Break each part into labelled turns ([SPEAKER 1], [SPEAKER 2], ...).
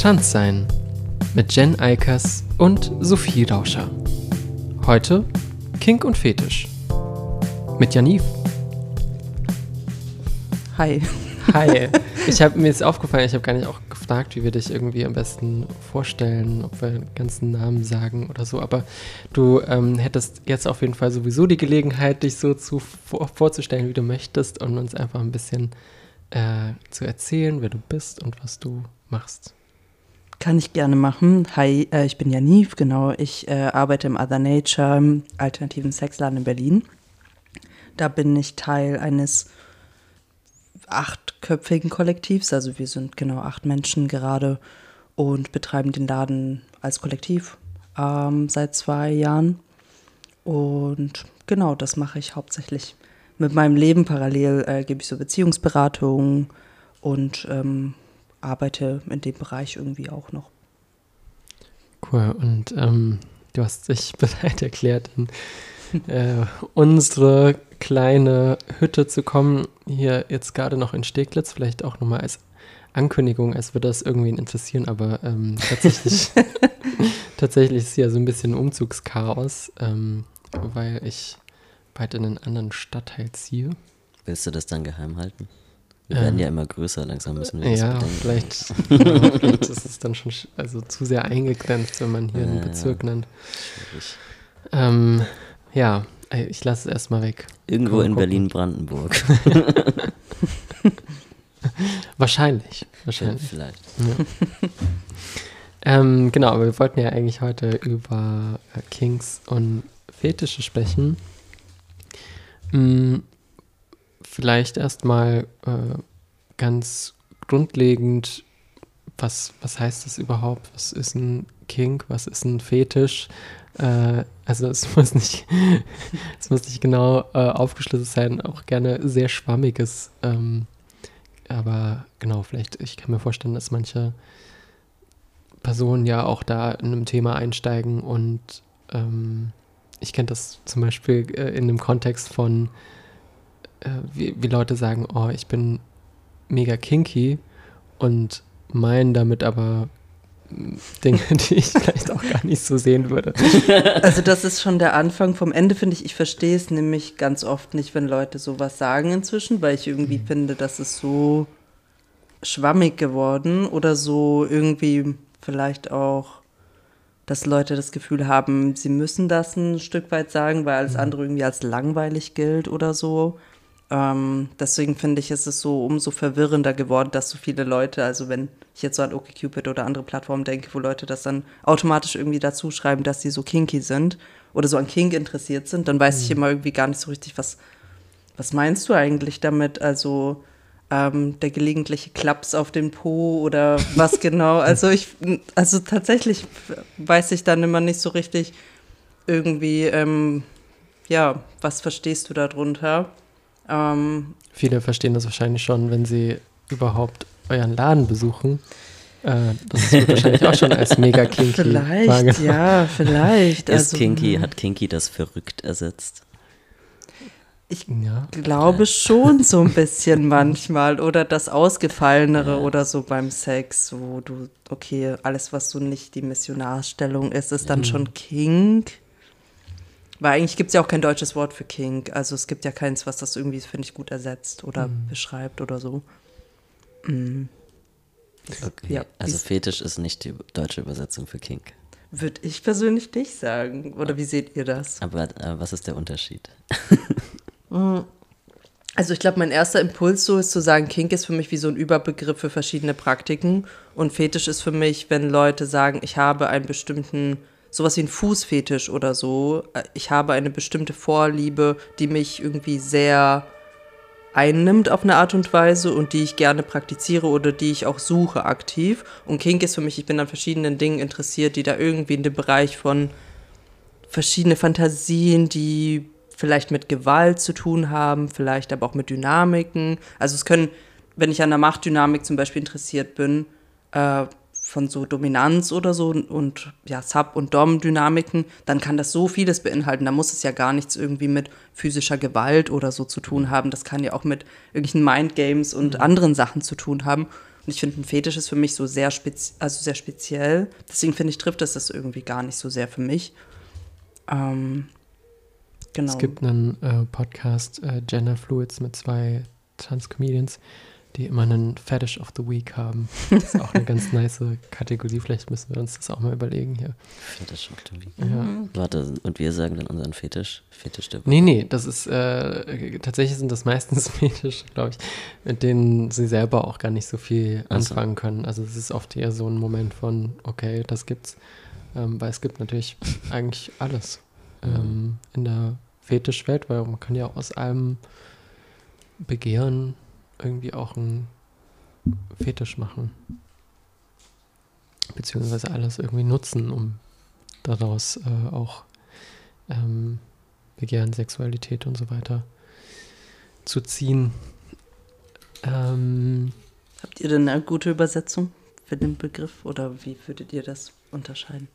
[SPEAKER 1] Schanzsein mit Jen Eikers und Sophie Rauscher. Heute Kink und Fetisch mit Janiv.
[SPEAKER 2] Hi.
[SPEAKER 1] Hi. Mir ist aufgefallen, ich habe gar nicht auch gefragt, wie wir dich irgendwie am besten vorstellen, ob wir den ganzen Namen sagen oder so, aber du hättest jetzt auf jeden Fall sowieso die Gelegenheit, dich so vorzustellen, wie du möchtest und uns einfach ein bisschen zu erzählen, wer du bist und was du machst.
[SPEAKER 2] Kann ich gerne machen. Hi, ich bin Janiv, genau. Ich arbeite im Other Nature, alternativen Sexladen in Berlin. Da bin ich Teil eines 8-köpfigen Kollektivs, also wir sind genau 8 Menschen gerade und betreiben den Laden als Kollektiv seit 2 Jahren. Und genau, das mache ich hauptsächlich mit meinem Leben. Parallel gebe ich so Beziehungsberatungen und arbeite in dem Bereich irgendwie auch noch.
[SPEAKER 1] Cool, und du hast dich bereit erklärt, in unsere kleine Hütte zu kommen, hier jetzt gerade noch in Steglitz, vielleicht auch nochmal als Ankündigung, als würde das irgendwen interessieren, aber tatsächlich ist hier so ein bisschen Umzugschaos, weil ich bald in einen anderen Stadtteil ziehe.
[SPEAKER 3] Willst du das dann geheim halten? Wir werden ja immer größer, langsam müssen wir das bedenken.
[SPEAKER 1] Vielleicht ist es dann schon zu sehr eingegrenzt, wenn man hier einen Bezirk nennt. Schwierig. Ich lasse es erstmal weg.
[SPEAKER 3] Irgendwo in Berlin-Brandenburg.
[SPEAKER 1] Wahrscheinlich.
[SPEAKER 3] Ja, vielleicht.
[SPEAKER 1] Ja. Genau, aber wir wollten ja eigentlich heute über Kinks und Fetische sprechen. Vielleicht erstmal ganz grundlegend, was heißt das überhaupt? Was ist ein Kink? Was ist ein Fetisch? Also es muss nicht genau aufgeschlüsselt sein, auch gerne sehr schwammiges. Aber genau, ich kann mir vorstellen, dass manche Personen ja auch da in einem Thema einsteigen und ich kenne das zum Beispiel in dem Kontext von wie Leute sagen, oh, ich bin mega kinky und meinen damit aber Dinge, die ich vielleicht auch gar nicht so sehen würde.
[SPEAKER 2] Also das ist schon der Anfang vom Ende, finde ich. Ich verstehe es nämlich ganz oft nicht, wenn Leute sowas sagen inzwischen, weil ich irgendwie finde, das ist so schwammig geworden oder so irgendwie vielleicht auch, dass Leute das Gefühl haben, sie müssen das ein Stück weit sagen, weil alles andere irgendwie als langweilig gilt oder so. Deswegen finde ich, ist es so umso verwirrender geworden, dass so viele Leute, also wenn ich jetzt so an OkCupid oder andere Plattformen denke, wo Leute das dann automatisch irgendwie dazu schreiben, dass sie so kinky sind oder so an Kink interessiert sind, dann weiß ich immer irgendwie gar nicht so richtig, was meinst du eigentlich damit? Also der gelegentliche Klaps auf den Po oder was genau? Also tatsächlich weiß ich dann immer nicht so richtig irgendwie, was verstehst du darunter?
[SPEAKER 1] Viele verstehen das wahrscheinlich schon, wenn sie überhaupt euren Laden besuchen. Das wird wahrscheinlich auch schon als mega kinky
[SPEAKER 2] Vielleicht, ja, vielleicht.
[SPEAKER 3] Hat kinky das verrückt ersetzt?
[SPEAKER 2] Ich glaube schon so ein bisschen manchmal. Oder das Ausgefallenere oder so beim Sex, wo du, okay, alles, was so nicht die Missionarstellung ist dann schon Kink. Weil eigentlich gibt es ja auch kein deutsches Wort für Kink. Also es gibt ja keins, was das irgendwie, finde ich, gut ersetzt oder beschreibt oder so.
[SPEAKER 3] Okay, ja, also Fetisch ist nicht die deutsche Übersetzung für Kink.
[SPEAKER 2] Würde ich persönlich nicht sagen. Oder wie seht ihr das?
[SPEAKER 3] Aber was ist der Unterschied?
[SPEAKER 2] Also ich glaube, mein erster Impuls so ist zu sagen, Kink ist für mich wie so ein Überbegriff für verschiedene Praktiken. Und Fetisch ist für mich, wenn Leute sagen, ich habe einen bestimmten, sowas wie ein Fußfetisch oder so. Ich habe eine bestimmte Vorliebe, die mich irgendwie sehr einnimmt auf eine Art und Weise und die ich gerne praktiziere oder die ich auch suche aktiv. Und Kink ist für mich, ich bin an verschiedenen Dingen interessiert, die da irgendwie in dem Bereich von verschiedene Fantasien, die vielleicht mit Gewalt zu tun haben, vielleicht aber auch mit Dynamiken. Also es können, wenn ich an der Machtdynamik zum Beispiel interessiert bin, von so Dominanz oder so und ja, Sub- und Dom-Dynamiken, dann kann das so vieles beinhalten. Da muss es ja gar nichts irgendwie mit physischer Gewalt oder so zu tun haben. Das kann ja auch mit irgendwelchen Mindgames und anderen Sachen zu tun haben. Und ich finde, ein Fetisch ist für mich so sehr sehr speziell. Deswegen finde ich, trifft das irgendwie gar nicht so sehr für mich. Genau.
[SPEAKER 1] Es gibt einen Podcast, Gender Fluids, mit 2 Trans-Comedians, die immer einen Fetish of the Week haben. Das ist auch eine ganz nice Kategorie. Vielleicht müssen wir uns das auch mal überlegen hier.
[SPEAKER 3] Fetish of the Week.
[SPEAKER 1] Ja.
[SPEAKER 3] Warte, und wir sagen dann unseren Fetisch der Woche.
[SPEAKER 1] Nee, das ist, tatsächlich sind das meistens Fetische, glaube ich, mit denen sie selber auch gar nicht so viel anfangen können. Also es ist oft eher so ein Moment von, okay, das gibt's, weil es gibt natürlich eigentlich alles in der Fetischwelt, weil man kann ja aus allem Begehren irgendwie auch einen Fetisch machen. Beziehungsweise alles irgendwie nutzen, um daraus auch Begehren, Sexualität und so weiter zu ziehen.
[SPEAKER 2] Habt ihr denn eine gute Übersetzung für den Begriff oder wie würdet ihr das unterscheiden?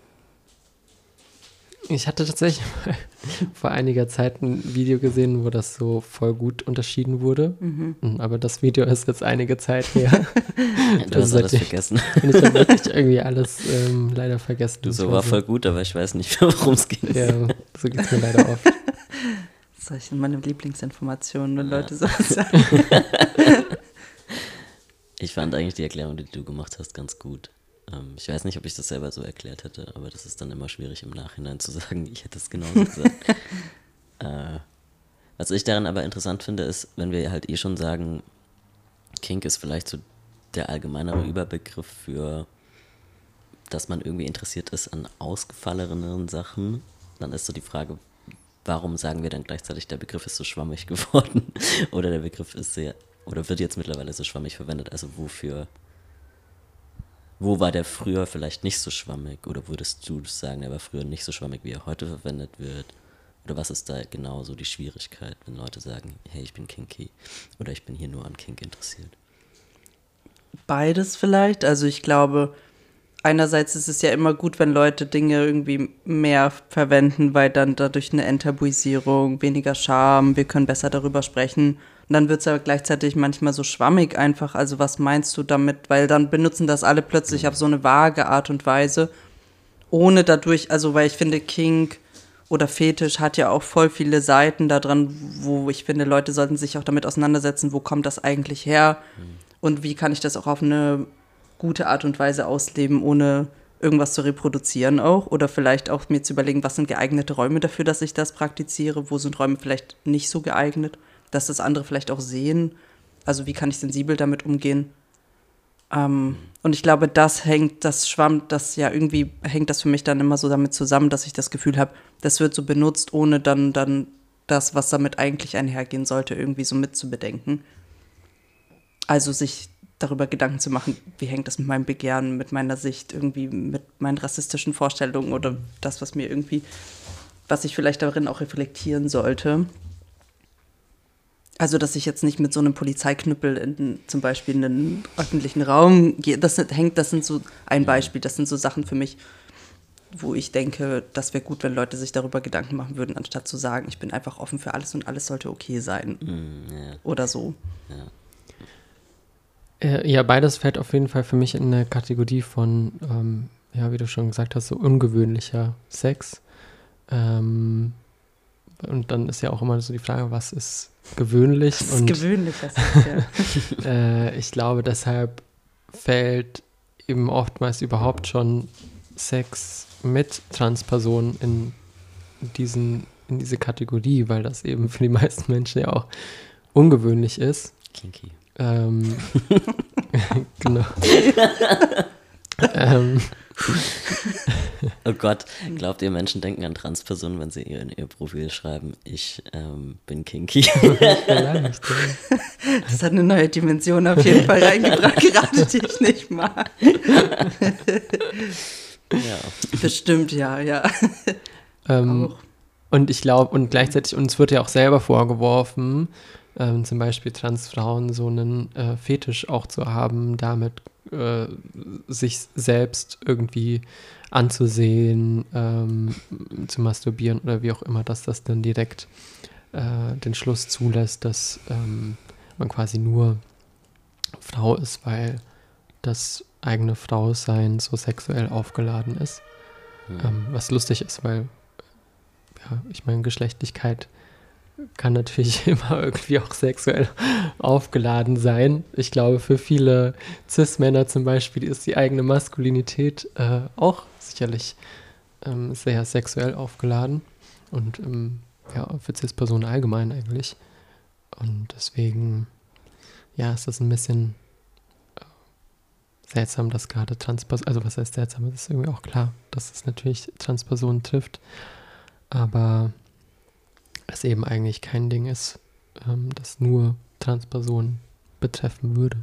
[SPEAKER 1] Ich hatte tatsächlich mal vor einiger Zeit ein Video gesehen, wo das so voll gut unterschieden wurde. Aber das Video ist jetzt einige Zeit her.
[SPEAKER 3] Du hast alles vergessen.
[SPEAKER 1] Und ich habe wirklich irgendwie alles leider vergessen.
[SPEAKER 3] Du, so war voll gut, aber ich weiß nicht mehr, worum es geht.
[SPEAKER 1] Ja, so geht es mir leider oft.
[SPEAKER 2] Das sind meine Lieblingsinformationen, wenn Leute sowas sagen.
[SPEAKER 3] Ich fand eigentlich die Erklärung, die du gemacht hast, ganz gut. Ich weiß nicht, ob ich das selber so erklärt hätte, aber das ist dann immer schwierig im Nachhinein zu sagen, ich hätte es genauso gesagt. Was ich daran aber interessant finde, ist, wenn wir halt schon sagen, Kink ist vielleicht so der allgemeinere Überbegriff für, dass man irgendwie interessiert ist an ausgefalleneren Sachen, dann ist so die Frage, warum sagen wir dann gleichzeitig, der Begriff ist so schwammig geworden oder der Begriff ist oder wird jetzt mittlerweile so schwammig verwendet, also wo war der früher vielleicht nicht so schwammig? Oder würdest du sagen, er war früher nicht so schwammig, wie er heute verwendet wird? Oder was ist da genau so die Schwierigkeit, wenn Leute sagen, hey, ich bin kinky oder ich bin hier nur an Kink interessiert?
[SPEAKER 2] Beides vielleicht. Also ich glaube, einerseits ist es ja immer gut, wenn Leute Dinge irgendwie mehr verwenden, weil dann dadurch eine Enttabuisierung, weniger Scham, wir können besser darüber sprechen. Und dann wird es aber gleichzeitig manchmal so schwammig einfach. Also was meinst du damit? Weil dann benutzen das alle plötzlich auf so eine vage Art und Weise, ohne dadurch, also weil ich finde, Kink oder Fetisch hat ja auch voll viele Seiten da dran, wo ich finde, Leute sollten sich auch damit auseinandersetzen, wo kommt das eigentlich her und wie kann ich das auch auf eine gute Art und Weise ausleben, ohne irgendwas zu reproduzieren auch. Oder vielleicht auch mir zu überlegen, was sind geeignete Räume dafür, dass ich das praktiziere, wo sind Räume vielleicht nicht so geeignet, dass das andere vielleicht auch sehen. Also wie kann ich sensibel damit umgehen? Und ich glaube, das hängt das für mich dann immer so damit zusammen, dass ich das Gefühl habe, das wird so benutzt, ohne dann das, was damit eigentlich einhergehen sollte, irgendwie so mitzubedenken. Also sich darüber Gedanken zu machen, wie hängt das mit meinem Begehren, mit meiner Sicht, irgendwie mit meinen rassistischen Vorstellungen oder das, was ich vielleicht darin auch reflektieren sollte. Also, dass ich jetzt nicht mit so einem Polizeiknüppel zum Beispiel in einen öffentlichen Raum gehe, das sind so ein Beispiel, das sind so Sachen für mich, wo ich denke, das wäre gut, wenn Leute sich darüber Gedanken machen würden, anstatt zu sagen, ich bin einfach offen für alles und alles sollte okay sein.
[SPEAKER 3] Ja.
[SPEAKER 2] Oder so.
[SPEAKER 1] Ja, beides fällt auf jeden Fall für mich in eine Kategorie von, wie du schon gesagt hast, so ungewöhnlicher Sex. Und dann ist ja auch immer so die Frage, was ist gewöhnlich?
[SPEAKER 2] Das ist gewöhnlicher Sex, ja.
[SPEAKER 1] Ich glaube, deshalb fällt eben oftmals überhaupt schon Sex mit Transpersonen in diese Kategorie, weil das eben für die meisten Menschen ja auch ungewöhnlich ist.
[SPEAKER 3] Kinky.
[SPEAKER 1] Genau.
[SPEAKER 3] Oh Gott, glaubt ihr, Menschen denken an Transpersonen, wenn sie in ihr Profil schreiben, ich bin kinky?
[SPEAKER 1] Vielleicht,
[SPEAKER 2] Das hat eine neue Dimension auf jeden Fall reingebracht, gerade die ich nicht mag.
[SPEAKER 3] Ja.
[SPEAKER 2] Bestimmt, ja. Auch.
[SPEAKER 1] Und ich glaube, und gleichzeitig, uns wird ja auch selber vorgeworfen, zum Beispiel Transfrauen so einen Fetisch auch zu haben, damit sich selbst irgendwie anzusehen, zu masturbieren oder wie auch immer, dass das dann direkt den Schluss zulässt, dass man quasi nur Frau ist, weil das eigene Frausein so sexuell aufgeladen ist. Was lustig ist, weil, ja, ich meine, Geschlechtlichkeit kann natürlich immer irgendwie auch sexuell aufgeladen sein. Ich glaube, für viele Cis-Männer zum Beispiel ist die eigene Maskulinität auch sicherlich sehr sexuell aufgeladen. Und ja, für Cis-Personen allgemein eigentlich. Und deswegen, ja, ist das ein bisschen seltsam, dass gerade Transpersonen, also was heißt seltsam, das ist irgendwie auch klar, dass es natürlich Transpersonen trifft, aber es eben eigentlich kein Ding ist, das nur Transpersonen betreffen würde.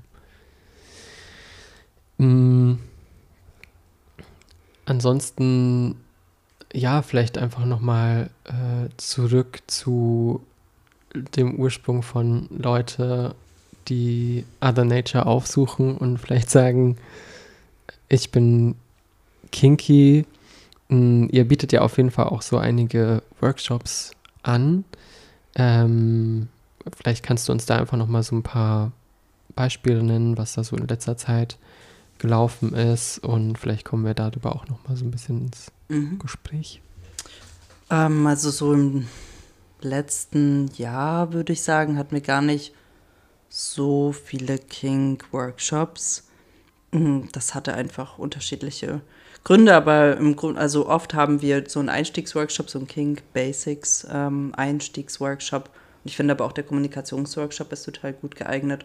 [SPEAKER 1] Ansonsten, ja, vielleicht einfach nochmal zurück zu dem Ursprung von Leute, die Other Nature aufsuchen und vielleicht sagen, ich bin kinky. Ihr bietet ja auf jeden Fall auch so einige Workshops an. Vielleicht kannst du uns da einfach nochmal so ein paar Beispiele nennen, was da so in letzter Zeit gelaufen ist, und vielleicht kommen wir darüber auch nochmal so ein bisschen ins Gespräch.
[SPEAKER 2] Also so im letzten Jahr, würde ich sagen, hatten wir gar nicht so viele Kink-Workshops. Das hatte einfach unterschiedliche Gründe, aber im Grunde, also oft haben wir so einen Einstiegsworkshop, so einen Kink-Basics Einstiegsworkshop. Und ich finde aber auch der Kommunikationsworkshop ist total gut geeignet.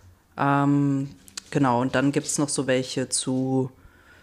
[SPEAKER 2] Genau, und dann gibt es noch so welche zu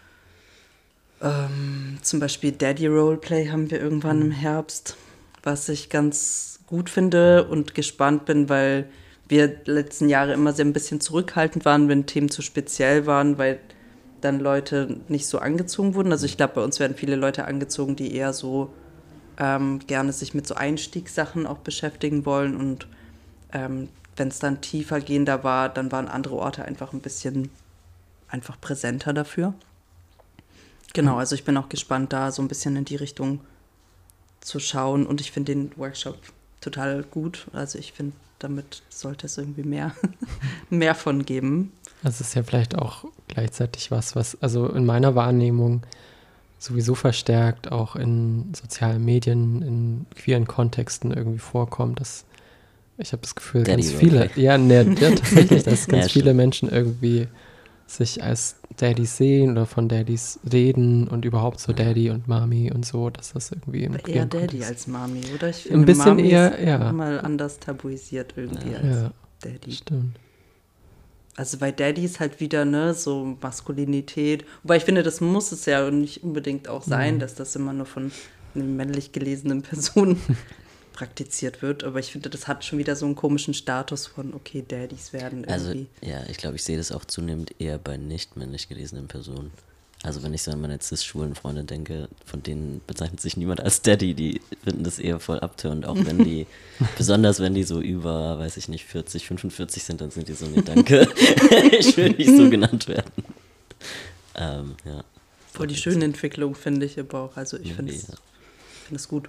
[SPEAKER 2] zum Beispiel Daddy Roleplay haben wir irgendwann im Herbst, was ich ganz gut finde und gespannt bin, weil wir letzten Jahre immer sehr ein bisschen zurückhaltend waren, wenn Themen zu speziell waren, weil dann Leute nicht so angezogen wurden. Also ich glaube, bei uns werden viele Leute angezogen, die eher so gerne sich mit so Einstiegssachen auch beschäftigen wollen. Und wenn es dann tiefer gehender war, dann waren andere Orte einfach ein bisschen einfach präsenter dafür. Genau, also ich bin auch gespannt, da so ein bisschen in die Richtung zu schauen. Und ich finde den Workshop total gut. Also ich finde, damit sollte es irgendwie mehr von geben.
[SPEAKER 1] Das ist ja vielleicht auch gleichzeitig was also in meiner Wahrnehmung sowieso verstärkt auch in sozialen Medien, in queeren Kontexten irgendwie vorkommt. Ich habe das Gefühl, ganz viele, tatsächlich, dass ganz viele Menschen irgendwie sich als Daddys sehen oder von Daddys reden und überhaupt so Daddy und Mami und so, dass das irgendwie im
[SPEAKER 2] eher Daddy als Mami, oder? Ich
[SPEAKER 1] finde, ein bisschen Mami eher, ja.
[SPEAKER 2] Mal anders tabuisiert irgendwie als Daddy.
[SPEAKER 1] Stimmt.
[SPEAKER 2] Also bei Daddy ist halt wieder, ne, so Maskulinität. Wobei ich finde, das muss es ja nicht unbedingt auch sein, dass das immer nur von einer männlich gelesenen Person praktiziert wird. Aber ich finde, das hat schon wieder so einen komischen Status von, okay, Daddys werden irgendwie.
[SPEAKER 3] Also, ja, ich glaube, ich sehe das auch zunehmend eher bei nicht männlich gelesenen Personen. Also wenn ich so an meine cis-schwulen Freunde denke, von denen bezeichnet sich niemand als Daddy, die finden das eher voll abtörend, auch wenn die, besonders wenn die so über, weiß ich nicht, 40, 45 sind, dann sind die so, nee, danke, ich will nicht so genannt werden. Ja.
[SPEAKER 2] Voll die schöne Entwicklung, finde ich aber auch, also ich finde es gut.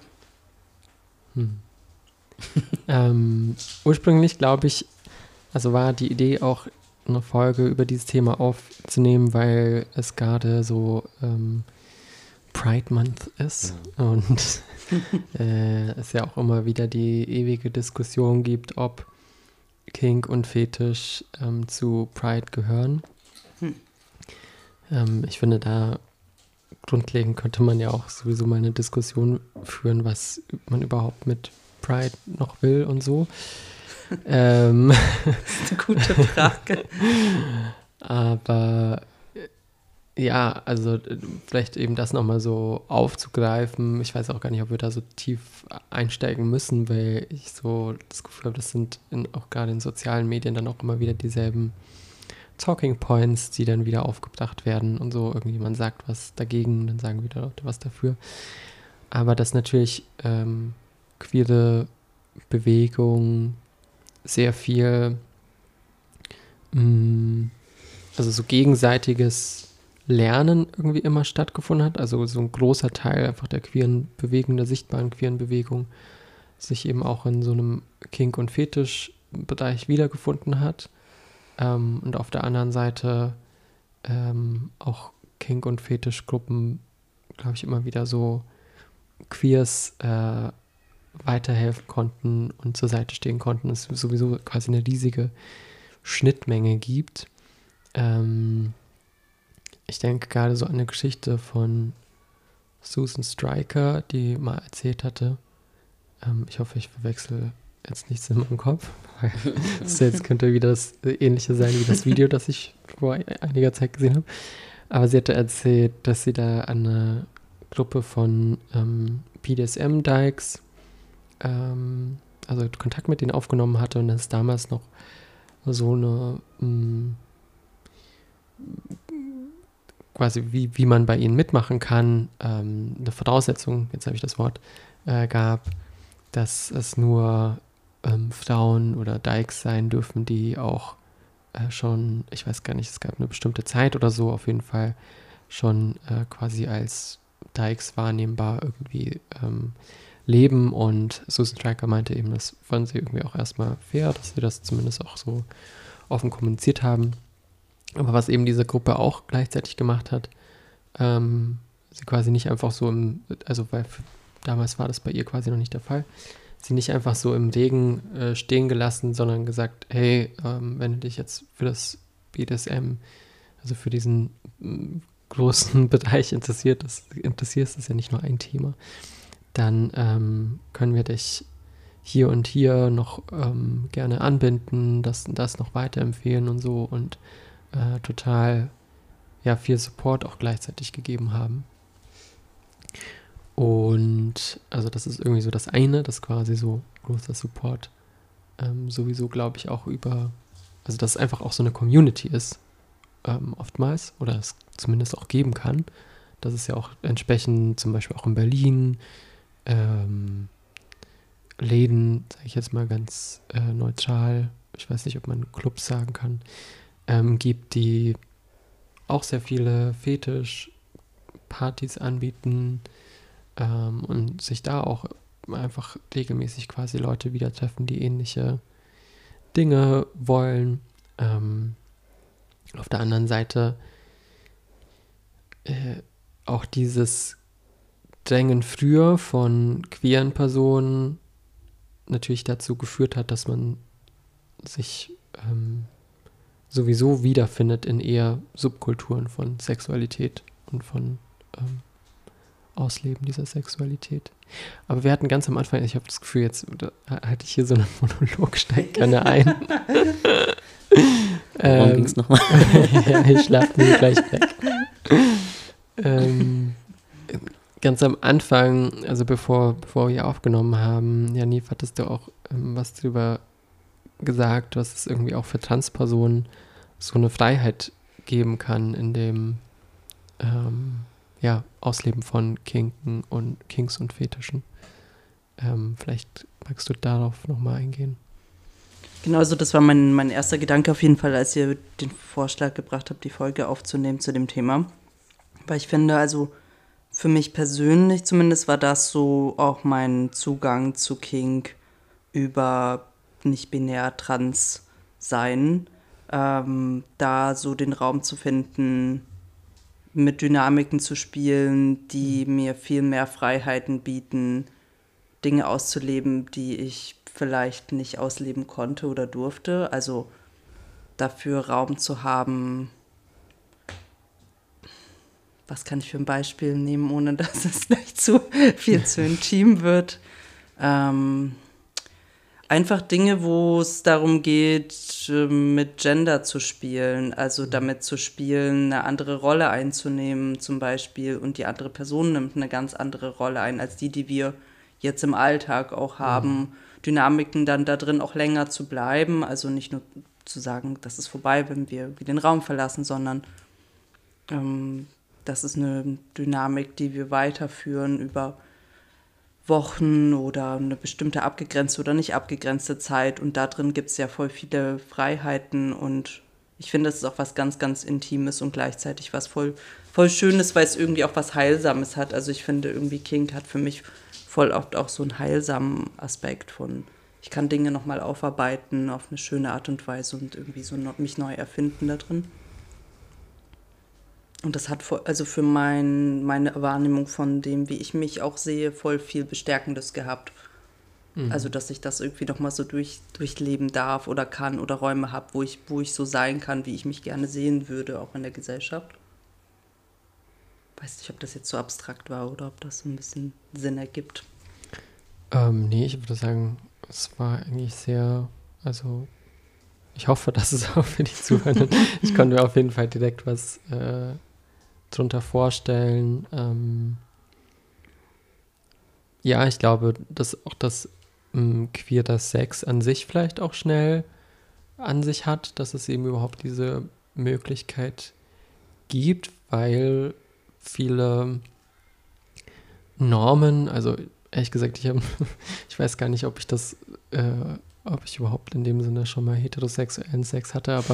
[SPEAKER 1] Ursprünglich, glaube ich, also war die Idee auch, eine Folge über dieses Thema aufzunehmen, weil es gerade so Pride Month ist und es ja auch immer wieder die ewige Diskussion gibt, ob Kink und Fetisch zu Pride gehören. Ich finde, da grundlegend könnte man ja auch sowieso mal eine Diskussion führen, was man überhaupt mit Pride noch will und so.
[SPEAKER 2] Das ist eine gute Frage.
[SPEAKER 1] Aber ja, also vielleicht eben das nochmal so aufzugreifen. Ich weiß auch gar nicht, ob wir da so tief einsteigen müssen, weil ich so das Gefühl habe, das sind auch gerade in sozialen Medien dann auch immer wieder dieselben Talking Points, die dann wieder aufgebracht werden und so. Irgendjemand sagt was dagegen, dann sagen wieder Leute was dafür. Aber dass natürlich queere Bewegung sehr viel, also so gegenseitiges Lernen irgendwie immer stattgefunden hat. Also so ein großer Teil einfach der queeren Bewegung, der sichtbaren queeren Bewegung, sich eben auch in so einem Kink- und Fetisch-Bereich wiedergefunden hat. Und auf der anderen Seite auch Kink- und Fetischgruppen, glaube ich, immer wieder so Queers weiterhelfen konnten und zur Seite stehen konnten. Es sowieso quasi eine riesige Schnittmenge gibt. Ich denke gerade so an eine Geschichte von Susan Stryker, die mal erzählt hatte. Ich hoffe, ich verwechsel jetzt nichts in meinem Kopf. Jetzt könnte wieder das Ähnliche sein wie das Video, das ich vor einiger Zeit gesehen habe. Aber sie hatte erzählt, dass sie da an eine Gruppe von BDSM-Dykes also Kontakt mit denen aufgenommen hatte und dass es damals noch so eine quasi wie man bei ihnen mitmachen kann, eine Voraussetzung, jetzt habe ich das Wort, gab, dass es nur Frauen oder Dykes sein dürfen, die auch schon, ich weiß gar nicht, es gab eine bestimmte Zeit oder so, auf jeden Fall schon quasi als Dykes wahrnehmbar irgendwie leben. Und Susan Stryker meinte eben, das fanden sie irgendwie auch erstmal fair, dass sie das zumindest auch so offen kommuniziert haben. Aber was eben diese Gruppe auch gleichzeitig gemacht hat, sie quasi nicht einfach so weil damals war das bei ihr quasi noch nicht der Fall, sie nicht einfach so im Regen stehen gelassen, sondern gesagt, hey, wenn du dich jetzt für das BDSM, also für diesen großen Bereich interessierst, ist ja nicht nur ein Thema, dann können wir dich hier und hier noch gerne anbinden, das noch weiterempfehlen und so und total viel Support auch gleichzeitig gegeben haben. Und also das ist irgendwie so das eine, das quasi so großer Support sowieso, glaube ich, auch also dass es einfach auch so eine Community ist, oftmals, oder es zumindest auch geben kann. Das ist ja auch entsprechend zum Beispiel auch in Berlin Läden, sage ich jetzt mal ganz neutral, ich weiß nicht, ob man Clubs sagen kann, gibt, die auch sehr viele Fetisch-Partys anbieten und sich da auch einfach regelmäßig quasi Leute wieder treffen, die ähnliche Dinge wollen. Auf der anderen Seite auch dieses Drängen früher von queeren Personen natürlich dazu geführt hat, dass man sich sowieso wiederfindet in eher Subkulturen von Sexualität und von Ausleben dieser Sexualität. Aber wir hatten ganz am Anfang, ich habe das Gefühl, jetzt halte ich hier so einen Monolog, steigt gerne ein.
[SPEAKER 3] Worum ging es nochmal?
[SPEAKER 1] Ja, ich schlafe mir gleich weg. Ganz am Anfang, also bevor wir aufgenommen haben, Janiv, hattest du auch was drüber gesagt, dass es irgendwie auch für Transpersonen so eine Freiheit geben kann in dem Ausleben von Kinks und Fetischen. Vielleicht magst du darauf nochmal eingehen.
[SPEAKER 2] Genau, also das war mein erster Gedanke auf jeden Fall, als ihr den Vorschlag gebracht habt, die Folge aufzunehmen zu dem Thema. Weil ich finde, also für mich persönlich zumindest war das so auch mein Zugang zu Kink über nicht-binär trans sein, da so den Raum zu finden, mit Dynamiken zu spielen, die mir viel mehr Freiheiten bieten, Dinge auszuleben, die ich vielleicht nicht ausleben konnte oder durfte. Also dafür Raum zu haben. Was kann ich für ein Beispiel nehmen, ohne dass es gleich zu viel zu intim wird? Einfach Dinge, wo es darum geht, mit Gender zu spielen, also damit zu spielen, eine andere Rolle einzunehmen zum Beispiel, und die andere Person nimmt eine ganz andere Rolle ein, als die wir jetzt im Alltag auch haben. Dynamiken dann da drin auch länger zu bleiben, also nicht nur zu sagen, das ist vorbei, wenn wir den Raum verlassen, sondern das ist eine Dynamik, die wir weiterführen über Wochen oder eine bestimmte abgegrenzte oder nicht abgegrenzte Zeit, und da drin gibt es ja voll viele Freiheiten, und ich finde, das ist auch was ganz, ganz Intimes und gleichzeitig was voll Schönes, weil es irgendwie auch was Heilsames hat. Also ich finde irgendwie Kink hat für mich voll oft auch so einen heilsamen Aspekt von ich kann Dinge nochmal aufarbeiten auf eine schöne Art und Weise und irgendwie so mich neu erfinden da drin. Und das hat also für meine Wahrnehmung von dem, wie ich mich auch sehe, voll viel Bestärkendes gehabt. Also, dass ich das irgendwie nochmal so durchleben darf oder kann oder Räume habe, wo ich so sein kann, wie ich mich gerne sehen würde, auch in der Gesellschaft. Weiß nicht, ob das jetzt so abstrakt war oder ob das so ein bisschen Sinn ergibt.
[SPEAKER 1] Nee, ich würde sagen, es war eigentlich sehr, also ich hoffe, dass es auch für die Zuhörer, ich konnte mir auf jeden Fall direkt was drunter vorstellen. Ja, ich glaube, dass auch das queerer Sex an sich vielleicht auch schnell an sich hat, dass es eben überhaupt diese Möglichkeit gibt, weil viele Normen, also ehrlich gesagt, ich weiß gar nicht, ob ich überhaupt in dem Sinne schon mal heterosexuellen Sex hatte, aber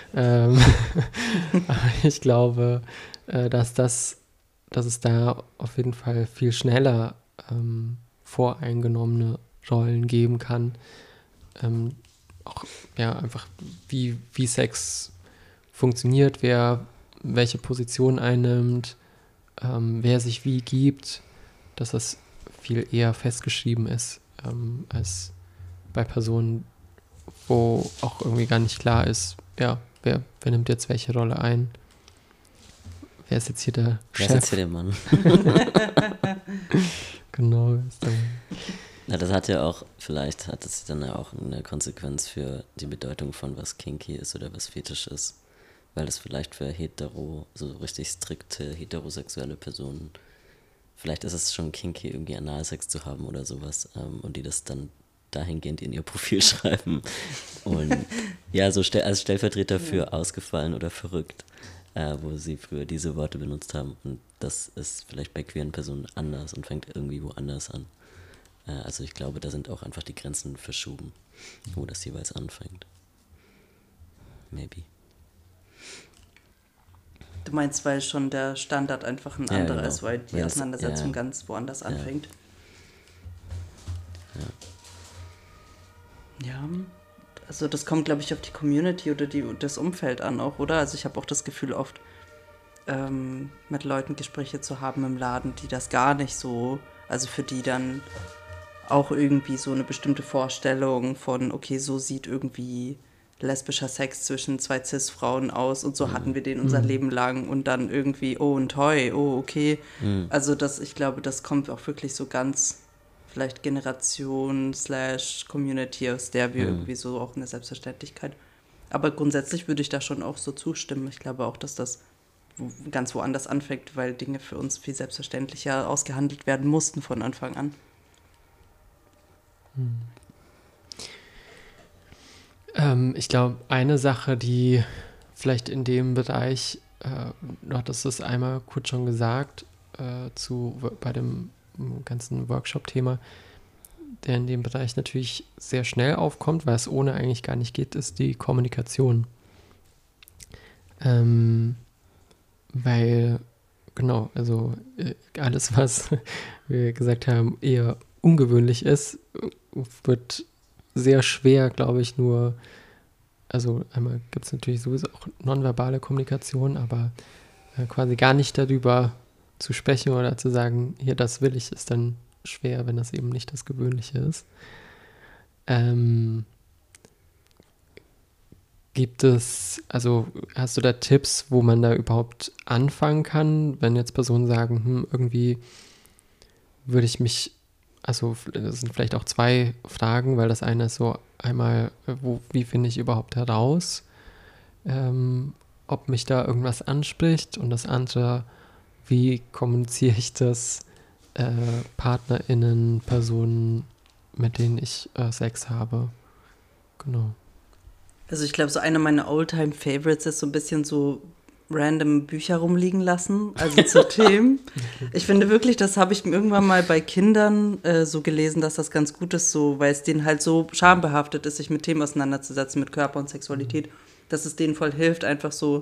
[SPEAKER 1] ich glaube, dass es da auf jeden Fall viel schneller voreingenommene Rollen geben kann. Auch ja, einfach wie Sex funktioniert, wer welche Position einnimmt, wer sich wie gibt, dass das viel eher festgeschrieben ist, als bei Personen, wo auch irgendwie gar nicht klar ist, ja, wer nimmt jetzt welche Rolle ein. Wer ist jetzt hier der Chef?
[SPEAKER 3] Wer ist jetzt hier der Mann?
[SPEAKER 1] Genau.
[SPEAKER 3] Na, das hat ja auch, vielleicht hat es dann ja auch eine Konsequenz für die Bedeutung von was kinky ist oder was fetisch ist. Weil es vielleicht für so richtig strikte heterosexuelle Personen, vielleicht ist es schon kinky, irgendwie Analsex zu haben oder sowas, und die das dann dahingehend in ihr Profil schreiben. Und ja, so als Stellvertreter für ausgefallen oder verrückt, wo sie früher diese Worte benutzt haben. Und das ist vielleicht bei queeren Personen anders und fängt irgendwie woanders an. Also ich glaube, da sind auch einfach die Grenzen verschoben, wo das jeweils anfängt. Maybe.
[SPEAKER 2] Du meinst, weil schon der Standard einfach ein anderer
[SPEAKER 3] genau.
[SPEAKER 2] ist, weil die Auseinandersetzung ganz woanders anfängt. Ja, also das kommt, glaube ich, auf die Community oder das Umfeld an auch, oder? Also ich habe auch das Gefühl, oft mit Leuten Gespräche zu haben im Laden, die das gar nicht so, also für die dann auch irgendwie so eine bestimmte Vorstellung von, okay, so sieht irgendwie lesbischer Sex zwischen zwei Cis-Frauen aus und so hatten wir den unser Leben lang und dann irgendwie, oh und hoi, oh, okay. Also ich glaube, das kommt auch wirklich so ganz vielleicht Generation / Community, aus der wir irgendwie so auch eine Selbstverständlichkeit. Aber grundsätzlich würde ich da schon auch so zustimmen. Ich glaube auch, dass das ganz woanders anfängt, weil Dinge für uns viel selbstverständlicher ausgehandelt werden mussten von Anfang an.
[SPEAKER 1] Ich glaube, eine Sache, die vielleicht in dem Bereich, du hattest es einmal kurz schon gesagt, bei dem ganzen Workshop-Thema, der in dem Bereich natürlich sehr schnell aufkommt, weil es ohne eigentlich gar nicht geht, ist die Kommunikation. Weil, genau, also alles, was wir gesagt haben, eher ungewöhnlich ist, wird sehr schwer, glaube ich, also einmal gibt es natürlich sowieso auch nonverbale Kommunikation, aber quasi gar nicht darüber zu sprechen oder zu sagen, hier, das will ich, ist dann schwer, wenn das eben nicht das Gewöhnliche ist. Hast du da Tipps, wo man da überhaupt anfangen kann, wenn jetzt Personen sagen, irgendwie würde ich mich, also das sind vielleicht auch zwei Fragen, weil das eine ist so einmal, wie finde ich überhaupt heraus, ob mich da irgendwas anspricht, und das andere, wie kommuniziere ich das PartnerInnen, Personen, mit denen ich Sex habe. Genau.
[SPEAKER 2] Also ich glaube, so einer meiner Oldtime-Favorites ist so ein bisschen so random Bücher rumliegen lassen, also zu Themen. Ich finde wirklich, das habe ich irgendwann mal bei Kindern so gelesen, dass das ganz gut ist, so, weil es denen halt so schambehaftet ist, sich mit Themen auseinanderzusetzen, mit Körper und Sexualität, dass es denen voll hilft, einfach so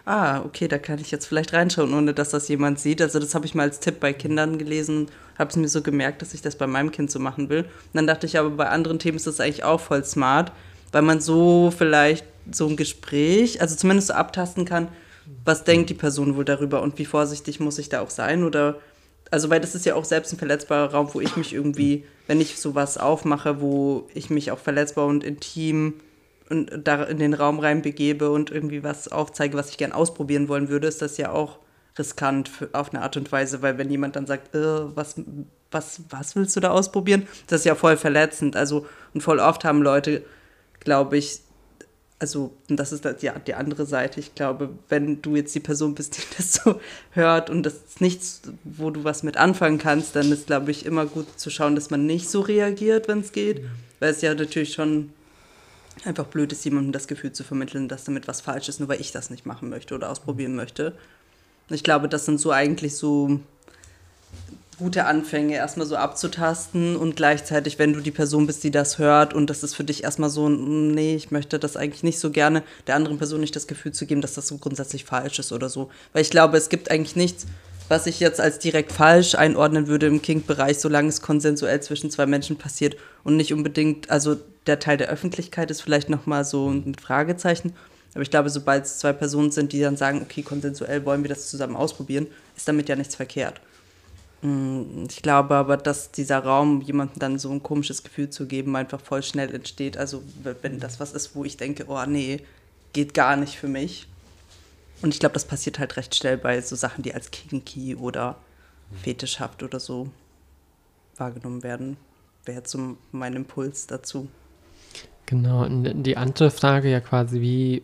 [SPEAKER 2] okay, da kann ich jetzt vielleicht reinschauen, ohne dass das jemand sieht. Also das habe ich mal als Tipp bei Kindern gelesen, habe es mir so gemerkt, dass ich das bei meinem Kind so machen will. Und dann dachte ich aber, bei anderen Themen ist das eigentlich auch voll smart, weil man so vielleicht so ein Gespräch, also zumindest so abtasten kann, was denkt die Person wohl darüber und wie vorsichtig muss ich da auch sein oder, also weil das ist ja auch selbst ein verletzbarer Raum, wo ich mich irgendwie, wenn ich sowas aufmache, wo ich mich auch verletzbar und intim und da in den Raum reinbegebe und irgendwie was aufzeige, was ich gern ausprobieren wollen würde, ist das ja auch riskant auf eine Art und Weise, weil wenn jemand dann sagt, was willst du da ausprobieren, das ist ja voll verletzend. Also und voll oft haben Leute, glaube ich, also und das ist die andere Seite, ich glaube, wenn du jetzt die Person bist, die das so hört und das ist nichts, wo du was mit anfangen kannst, dann ist, glaube ich, immer gut zu schauen, dass man nicht so reagiert, wenn es geht, weil es ja natürlich schon einfach blöd ist, jemandem das Gefühl zu vermitteln, dass damit was falsch ist, nur weil ich das nicht machen möchte oder ausprobieren möchte. Ich glaube, das sind so eigentlich so gute Anfänge, erstmal so abzutasten und gleichzeitig, wenn du die Person bist, die das hört und das ist für dich erstmal so, nee, ich möchte das eigentlich nicht so gerne, der anderen Person nicht das Gefühl zu geben, dass das so grundsätzlich falsch ist oder so. Weil ich glaube, es gibt eigentlich nichts, was ich jetzt als direkt falsch einordnen würde im Kink-Bereich, solange es konsensuell zwischen zwei Menschen passiert und nicht unbedingt, also der Teil der Öffentlichkeit ist vielleicht nochmal so ein Fragezeichen, aber ich glaube, sobald es zwei Personen sind, die dann sagen, okay, konsensuell wollen wir das zusammen ausprobieren, ist damit ja nichts verkehrt. Ich glaube aber, dass dieser Raum, jemandem dann so ein komisches Gefühl zu geben, einfach voll schnell entsteht. Also wenn das was ist, wo ich denke, oh nee, geht gar nicht für mich. Und ich glaube, das passiert halt recht schnell bei so Sachen, die als kinky oder fetischhaft oder so wahrgenommen werden. Wäre jetzt so mein Impuls dazu.
[SPEAKER 1] Genau, und die andere Frage ja quasi, wie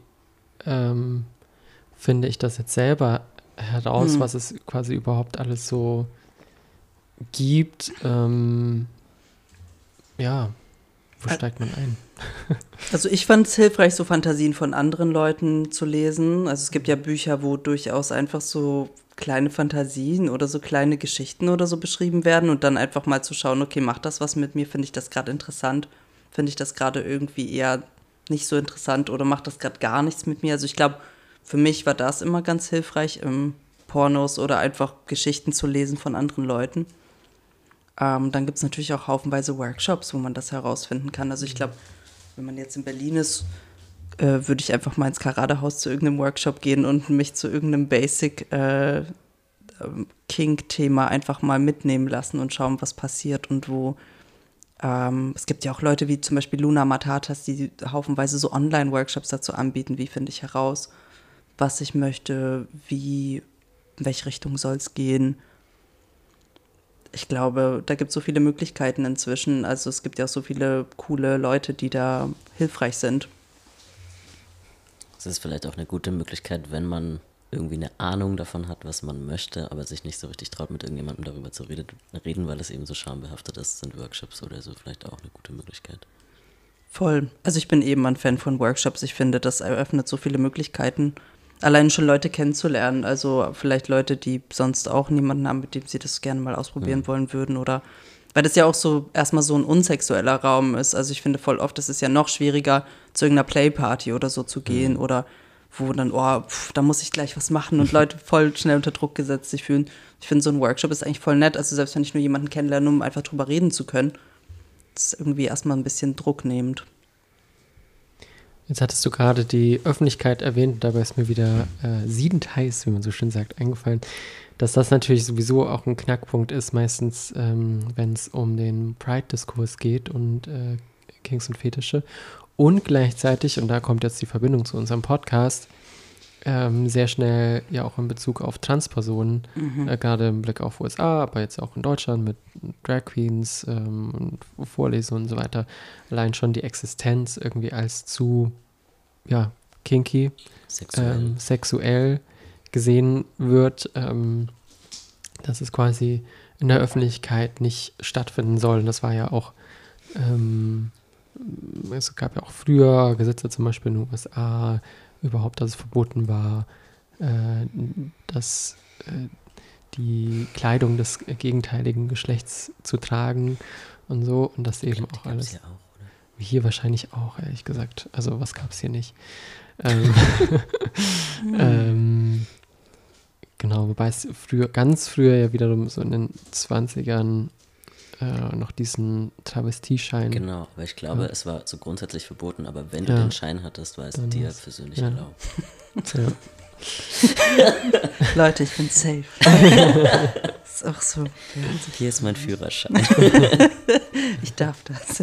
[SPEAKER 1] finde ich das jetzt selber heraus, was es quasi überhaupt alles so gibt, wo steigt man ein?
[SPEAKER 2] Also ich fand es hilfreich, so Fantasien von anderen Leuten zu lesen. Also es gibt ja Bücher, wo durchaus einfach so kleine Fantasien oder so kleine Geschichten oder so beschrieben werden und dann einfach mal zu schauen, okay, macht das was mit mir? Finde ich das gerade interessant? Finde ich das gerade irgendwie eher nicht so interessant oder macht das gerade gar nichts mit mir? Also ich glaube, für mich war das immer ganz hilfreich, Pornos oder einfach Geschichten zu lesen von anderen Leuten. Dann gibt es natürlich auch haufenweise Workshops, wo man das herausfinden kann. Also ich glaube, wenn man jetzt in Berlin ist, würde ich einfach mal ins Karadehaus zu irgendeinem Workshop gehen und mich zu irgendeinem Basic Kink-Thema einfach mal mitnehmen lassen und schauen, was passiert und wo. Es gibt ja auch Leute wie zum Beispiel Luna Matatas, die haufenweise so Online-Workshops dazu anbieten, wie finde ich heraus, was ich möchte, in welche Richtung soll es gehen. Ich glaube, da gibt es so viele Möglichkeiten inzwischen. Also es gibt ja auch so viele coole Leute, die da hilfreich sind.
[SPEAKER 3] Es ist vielleicht auch eine gute Möglichkeit, wenn man irgendwie eine Ahnung davon hat, was man möchte, aber sich nicht so richtig traut, mit irgendjemandem darüber zu reden, weil es eben so schambehaftet ist, sind Workshops oder so vielleicht auch eine gute Möglichkeit.
[SPEAKER 2] Voll. Also ich bin eben ein Fan von Workshops. Ich finde, das eröffnet so viele Möglichkeiten, allein schon Leute kennenzulernen. Also vielleicht Leute, die sonst auch niemanden haben, mit dem sie das gerne mal ausprobieren wollen würden oder weil das ja auch so erstmal so ein unsexueller Raum ist. Also ich finde voll oft, ist es ja noch schwieriger, zu irgendeiner Playparty oder so zu gehen oder wo dann, da muss ich gleich was machen und Leute voll schnell unter Druck gesetzt sich fühlen. Ich finde, so ein Workshop ist eigentlich voll nett. Also selbst wenn ich nur jemanden kennenlerne, um einfach drüber reden zu können, das ist irgendwie erstmal ein bisschen drucknehmend.
[SPEAKER 1] Jetzt hattest du gerade die Öffentlichkeit erwähnt, dabei ist mir wieder siedend heiß, wie man so schön sagt, eingefallen, dass das natürlich sowieso auch ein Knackpunkt ist, meistens, wenn es um den Pride-Diskurs geht und Kinks und Fetische. Und gleichzeitig, und da kommt jetzt die Verbindung zu unserem Podcast, sehr schnell ja auch in Bezug auf Transpersonen, gerade im Blick auf USA, aber jetzt auch in Deutschland mit Drag Queens und Vorlesungen und so weiter, allein schon die Existenz irgendwie als zu kinky, sexuell gesehen wird, dass es quasi in der Öffentlichkeit nicht stattfinden soll. Und das war ja auch es gab ja auch früher Gesetze, zum Beispiel in den USA, überhaupt, dass es verboten war, dass die Kleidung des gegenteiligen Geschlechts zu tragen und so. Und das eben auch alles. Hier wahrscheinlich auch, ehrlich gesagt. Also was gab es hier nicht? Genau, wobei es ganz früher ja wiederum so in den 20ern noch diesen Travestieschein.
[SPEAKER 3] Genau, aber ich glaube, es war so grundsätzlich verboten, aber wenn du den Schein hattest, war es dir persönlich erlaubt.
[SPEAKER 1] Ja.
[SPEAKER 2] Leute, ich bin safe. Ist auch so.
[SPEAKER 3] Hier ist mein Führerschein.
[SPEAKER 2] Ich darf das.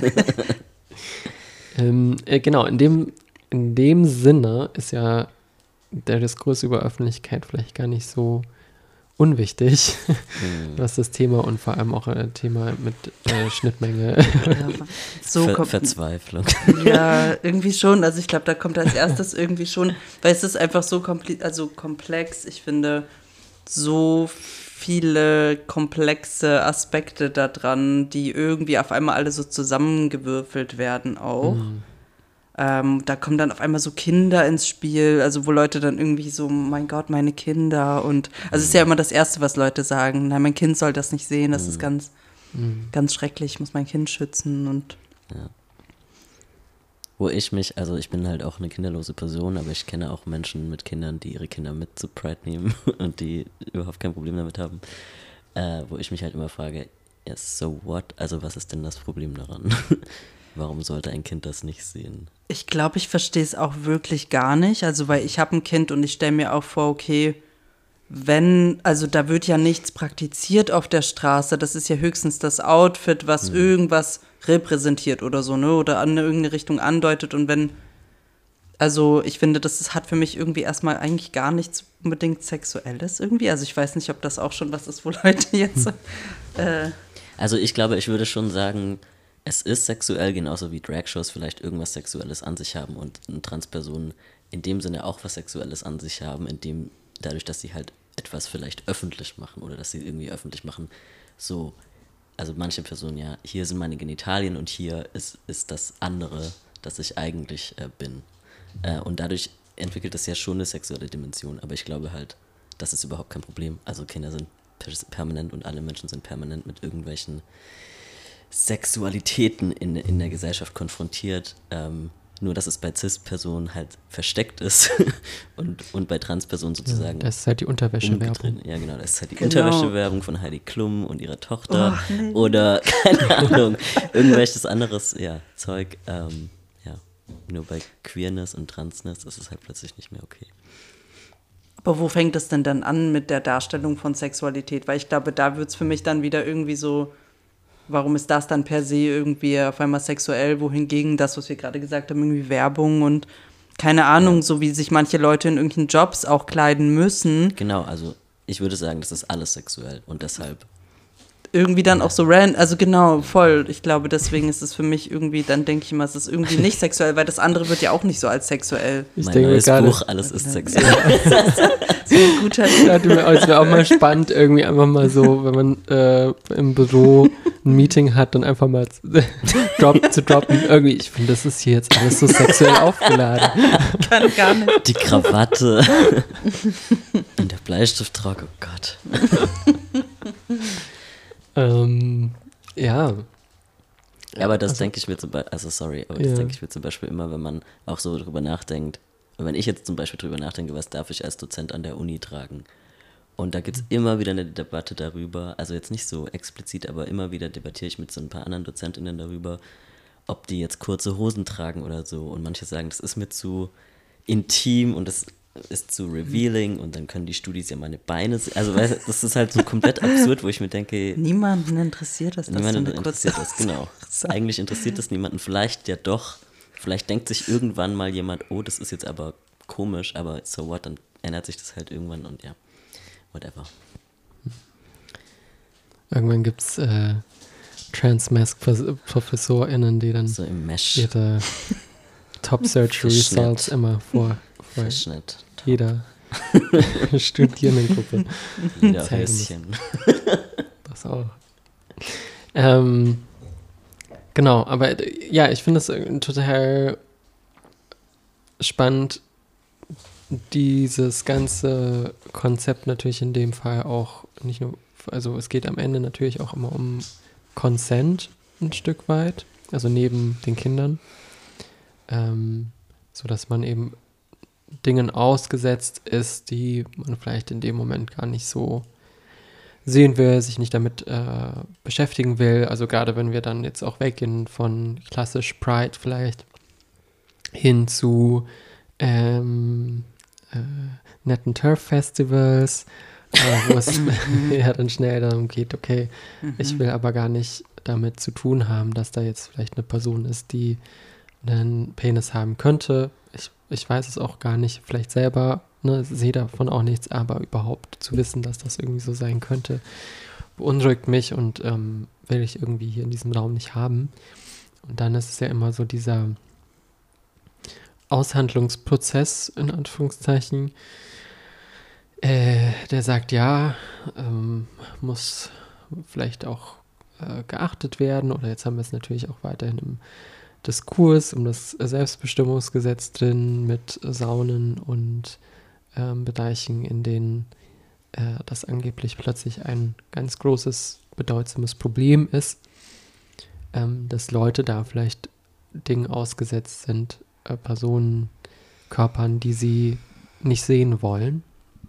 [SPEAKER 1] Genau, in dem Sinne ist ja der Diskurs über Öffentlichkeit vielleicht gar nicht so unwichtig, was das Thema und vor allem auch ein Thema mit Schnittmenge.
[SPEAKER 2] Ja, so
[SPEAKER 3] Verzweiflung.
[SPEAKER 2] Ja, irgendwie schon. Also ich glaube, da kommt als erstes irgendwie schon, weil es ist einfach so komplex. Ich finde, so viele komplexe Aspekte da dran, die irgendwie auf einmal alle so zusammengewürfelt werden auch. Da kommen dann auf einmal so Kinder ins Spiel, also wo Leute dann irgendwie so, mein Gott, meine Kinder und, also es ist ja immer das Erste, was Leute sagen, nein, mein Kind soll das nicht sehen, das ist ganz, ganz schrecklich, ich muss mein Kind schützen und.
[SPEAKER 3] Ja. Wo ich bin halt auch eine kinderlose Person, aber ich kenne auch Menschen mit Kindern, die ihre Kinder mit zu Pride nehmen und die überhaupt kein Problem damit haben, wo ich mich halt immer frage, ja, so what? Also was ist denn das Problem daran? Warum sollte ein Kind das nicht sehen?
[SPEAKER 2] Ich glaube, ich verstehe es auch wirklich gar nicht. Also, weil ich habe ein Kind und ich stelle mir auch vor, okay, da wird ja nichts praktiziert auf der Straße. Das ist ja höchstens das Outfit, was irgendwas repräsentiert oder so, ne? Oder an irgendeine Richtung andeutet. Und ich finde, das hat für mich irgendwie erstmal eigentlich gar nichts unbedingt Sexuelles irgendwie. Also, ich weiß nicht, ob das auch schon was ist, wo Leute jetzt.
[SPEAKER 3] Also, ich glaube, ich würde schon sagen, es ist sexuell, genauso wie Dragshows vielleicht irgendwas Sexuelles an sich haben und Transpersonen in dem Sinne auch was Sexuelles an sich haben, dadurch, dass sie halt etwas vielleicht öffentlich machen oder dass sie irgendwie öffentlich machen, so, also manche Personen, ja, hier sind meine Genitalien und hier ist das andere, das ich eigentlich bin. Und dadurch entwickelt es ja schon eine sexuelle Dimension, aber ich glaube halt, das ist überhaupt kein Problem. Also Kinder sind permanent und alle Menschen sind permanent mit irgendwelchen Sexualitäten in der Gesellschaft konfrontiert, nur dass es bei Cis-Personen halt versteckt ist und bei Trans-Personen sozusagen.
[SPEAKER 1] Ja, das ist halt die Unterwäschewerbung.
[SPEAKER 3] Ja, genau, das ist halt die Unterwäschewerbung von Heidi Klum und ihrer Tochter oder, keine Ahnung, irgendwelches anderes Zeug. Nur bei Queerness und Transness ist es halt plötzlich nicht mehr okay.
[SPEAKER 2] Aber wo fängt es denn dann an mit der Darstellung von Sexualität? Weil ich glaube, da wird es für mich dann wieder irgendwie so. Warum ist das dann per se irgendwie auf einmal sexuell, wohingegen das, was wir gerade gesagt haben, irgendwie Werbung und keine Ahnung, so wie sich manche Leute in irgendwelchen Jobs auch kleiden müssen.
[SPEAKER 3] Genau, also ich würde sagen, das ist alles sexuell und deshalb.
[SPEAKER 2] Irgendwie dann auch so also genau, voll. Ich glaube, deswegen ist es für mich irgendwie, dann denke ich immer, es ist irgendwie nicht sexuell, weil das andere wird ja auch nicht so als sexuell.
[SPEAKER 3] Mein neues Buch, alles ist sexuell.
[SPEAKER 2] So ein guter
[SPEAKER 1] Es wäre auch mal spannend, irgendwie einfach mal so, wenn man im Büro ein Meeting hat und einfach mal zu droppen. Irgendwie, ich finde, das ist hier jetzt alles so sexuell aufgeladen.
[SPEAKER 2] Kann gar nicht.
[SPEAKER 3] Die Krawatte und der Bleistifttrock, oh Gott.
[SPEAKER 1] Ja.
[SPEAKER 3] Aber das denke ich mir zum Beispiel, denke ich mir zum Beispiel immer, wenn man auch so drüber nachdenkt, wenn ich jetzt zum Beispiel drüber nachdenke, was darf ich als Dozent an der Uni tragen? Und da gibt es immer wieder eine Debatte darüber, also jetzt nicht so explizit, aber immer wieder debattiere ich mit so ein paar anderen DozentInnen darüber, ob die jetzt kurze Hosen tragen oder so. Und manche sagen, das ist mir zu intim und das ist zu revealing und dann können die Studis ja meine Beine sehen. Also das ist halt so komplett absurd, wo ich mir denke,
[SPEAKER 2] niemanden interessiert das.
[SPEAKER 3] Niemanden interessiert das, genau. Eigentlich interessiert das niemanden. Vielleicht ja doch. Vielleicht denkt sich irgendwann mal jemand, oh, das ist jetzt aber komisch, aber so what, dann ändert sich das halt irgendwann und ja, whatever.
[SPEAKER 1] Irgendwann gibt es Trans-Mask-ProfessorInnen, die dann
[SPEAKER 3] so im Mesh.
[SPEAKER 1] ihre Top-Surgery-Results immer vor jeder Studierendengruppe
[SPEAKER 3] Lederhöschen.
[SPEAKER 1] Das auch. Genau, aber ja, ich finde es total spannend, dieses ganze Konzept natürlich in dem Fall auch nicht nur, also es geht am Ende natürlich auch immer um Consent ein Stück weit, also neben den Kindern, sodass man eben Dingen ausgesetzt ist, die man vielleicht in dem Moment gar nicht so sehen will, sich nicht damit beschäftigen will. Also gerade wenn wir dann jetzt auch weggehen von klassisch Pride vielleicht hin zu netten Turf-Festivals, wo es ja dann schnell darum geht, okay, ich will aber gar nicht damit zu tun haben, dass da jetzt vielleicht eine Person ist, die einen Penis haben könnte. Ich weiß es auch gar nicht, vielleicht selber, ne, sehe davon auch nichts, aber überhaupt zu wissen, dass das irgendwie so sein könnte, beunruhigt mich und will ich irgendwie hier in diesem Raum nicht haben. Und dann ist es ja immer so dieser Aushandlungsprozess, in Anführungszeichen, der sagt, ja, muss vielleicht auch geachtet werden, oder jetzt haben wir es natürlich auch weiterhin im Diskurs um das Selbstbestimmungsgesetz drin mit Saunen und Bereichen, in denen das angeblich plötzlich ein ganz großes, bedeutsames Problem ist, dass Leute da vielleicht Dingen ausgesetzt sind, Personen, Körpern, die sie nicht sehen wollen.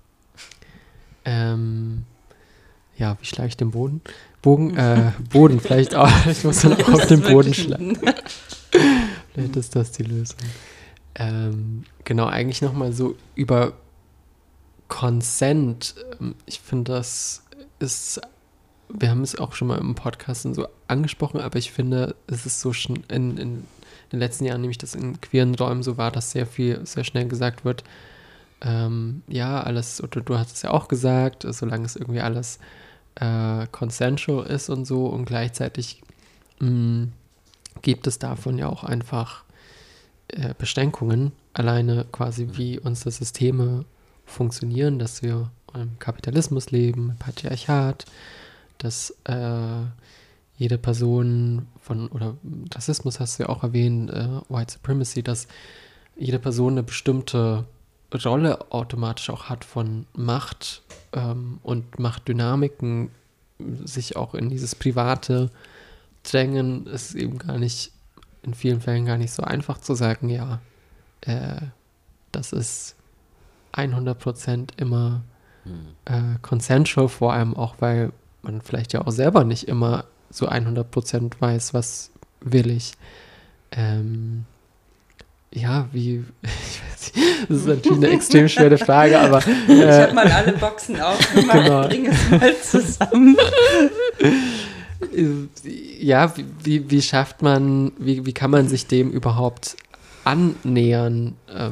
[SPEAKER 1] Ja, wie schlage ich den Boden? Boden vielleicht auch. Ich muss dann auch auf den Boden schlagen. Vielleicht ist das die Lösung. Genau, eigentlich nochmal so über Consent. Ich finde, das ist, wir haben es auch schon mal im Podcast und so angesprochen, aber ich finde, es ist so schon in den letzten Jahren, nämlich das in queeren Räumen so war, dass sehr schnell gesagt wird, ja, alles, oder du hast es ja auch gesagt, solange es irgendwie alles consensual ist und so, und gleichzeitig gibt es davon ja auch einfach Beschränkungen, alleine quasi wie unsere Systeme funktionieren, dass wir im Kapitalismus leben, im Patriarchat, dass jede Person oder Rassismus hast du ja auch erwähnt, White Supremacy, dass jede Person eine bestimmte Rolle automatisch auch hat von Macht und Machtdynamiken, sich auch in dieses Private drängen, ist eben gar nicht, in vielen Fällen gar nicht so einfach zu sagen, ja, das ist 100% immer consensual, vor allem auch, weil man vielleicht ja auch selber nicht immer so 100% weiß, was will ich. Ja, ich weiß nicht, das ist natürlich eine extrem schwere Frage, aber
[SPEAKER 2] ich habe mal alle Boxen aufgemacht, genau. Bringe es mal zusammen.
[SPEAKER 1] Ja, wie schafft man, wie kann man sich dem überhaupt annähern,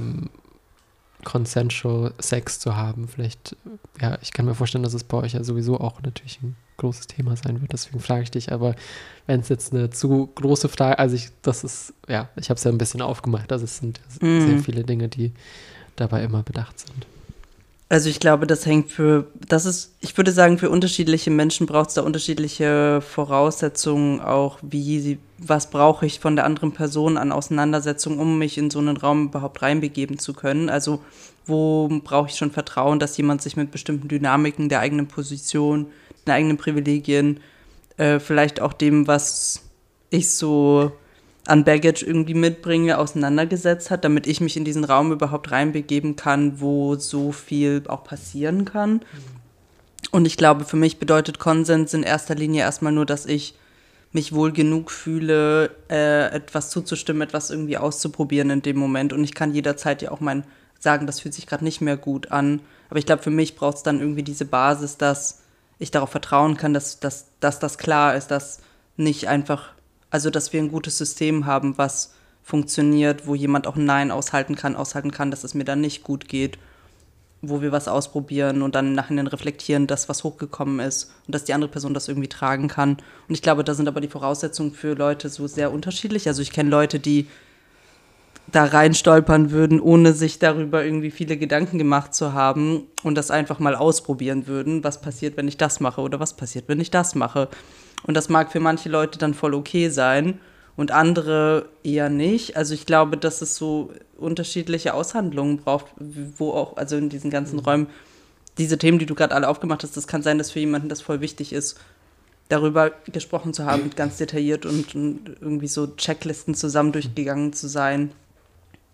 [SPEAKER 1] consensual Sex zu haben? Vielleicht, ja, ich kann mir vorstellen, dass es bei euch ja sowieso auch natürlich ein großes Thema sein wird, deswegen frage ich dich, aber wenn es jetzt eine zu große Frage, also ich habe es ja ein bisschen aufgemacht, also es sind sehr viele Dinge, die dabei immer bedacht sind.
[SPEAKER 2] Also ich glaube, ich würde sagen, für unterschiedliche Menschen braucht es da unterschiedliche Voraussetzungen auch, was brauche ich von der anderen Person an Auseinandersetzung, um mich in so einen Raum überhaupt reinbegeben zu können. Also wo brauche ich schon Vertrauen, dass jemand sich mit bestimmten Dynamiken der eigenen Position, den eigenen Privilegien, vielleicht auch dem, was ich so an Baggage irgendwie mitbringe, auseinandergesetzt hat, damit ich mich in diesen Raum überhaupt reinbegeben kann, wo so viel auch passieren kann. Und ich glaube, für mich bedeutet Konsens in erster Linie erstmal nur, dass ich mich wohl genug fühle, etwas zuzustimmen, etwas irgendwie auszuprobieren in dem Moment. Und ich kann jederzeit ja auch sagen, das fühlt sich gerade nicht mehr gut an. Aber ich glaube, für mich braucht es dann irgendwie diese Basis, dass ich darauf vertrauen kann, dass das klar ist, dass nicht einfach, also dass wir ein gutes System haben, was funktioniert, wo jemand auch ein Nein aushalten kann, dass es mir dann nicht gut geht, wo wir was ausprobieren und dann im Nachhinein reflektieren, dass was hochgekommen ist und dass die andere Person das irgendwie tragen kann. Und ich glaube, da sind aber die Voraussetzungen für Leute so sehr unterschiedlich. Also ich kenne Leute, die da reinstolpern würden, ohne sich darüber irgendwie viele Gedanken gemacht zu haben und das einfach mal ausprobieren würden, was passiert, wenn ich das mache oder was passiert, wenn ich das mache. Und das mag für manche Leute dann voll okay sein und andere eher nicht. Also ich glaube, dass es so unterschiedliche Aushandlungen braucht, wo auch, also in diesen ganzen Räumen, diese Themen, die du gerade alle aufgemacht hast, das kann sein, dass für jemanden das voll wichtig ist, darüber gesprochen zu haben, ganz detailliert und irgendwie so Checklisten zusammen durchgegangen zu sein.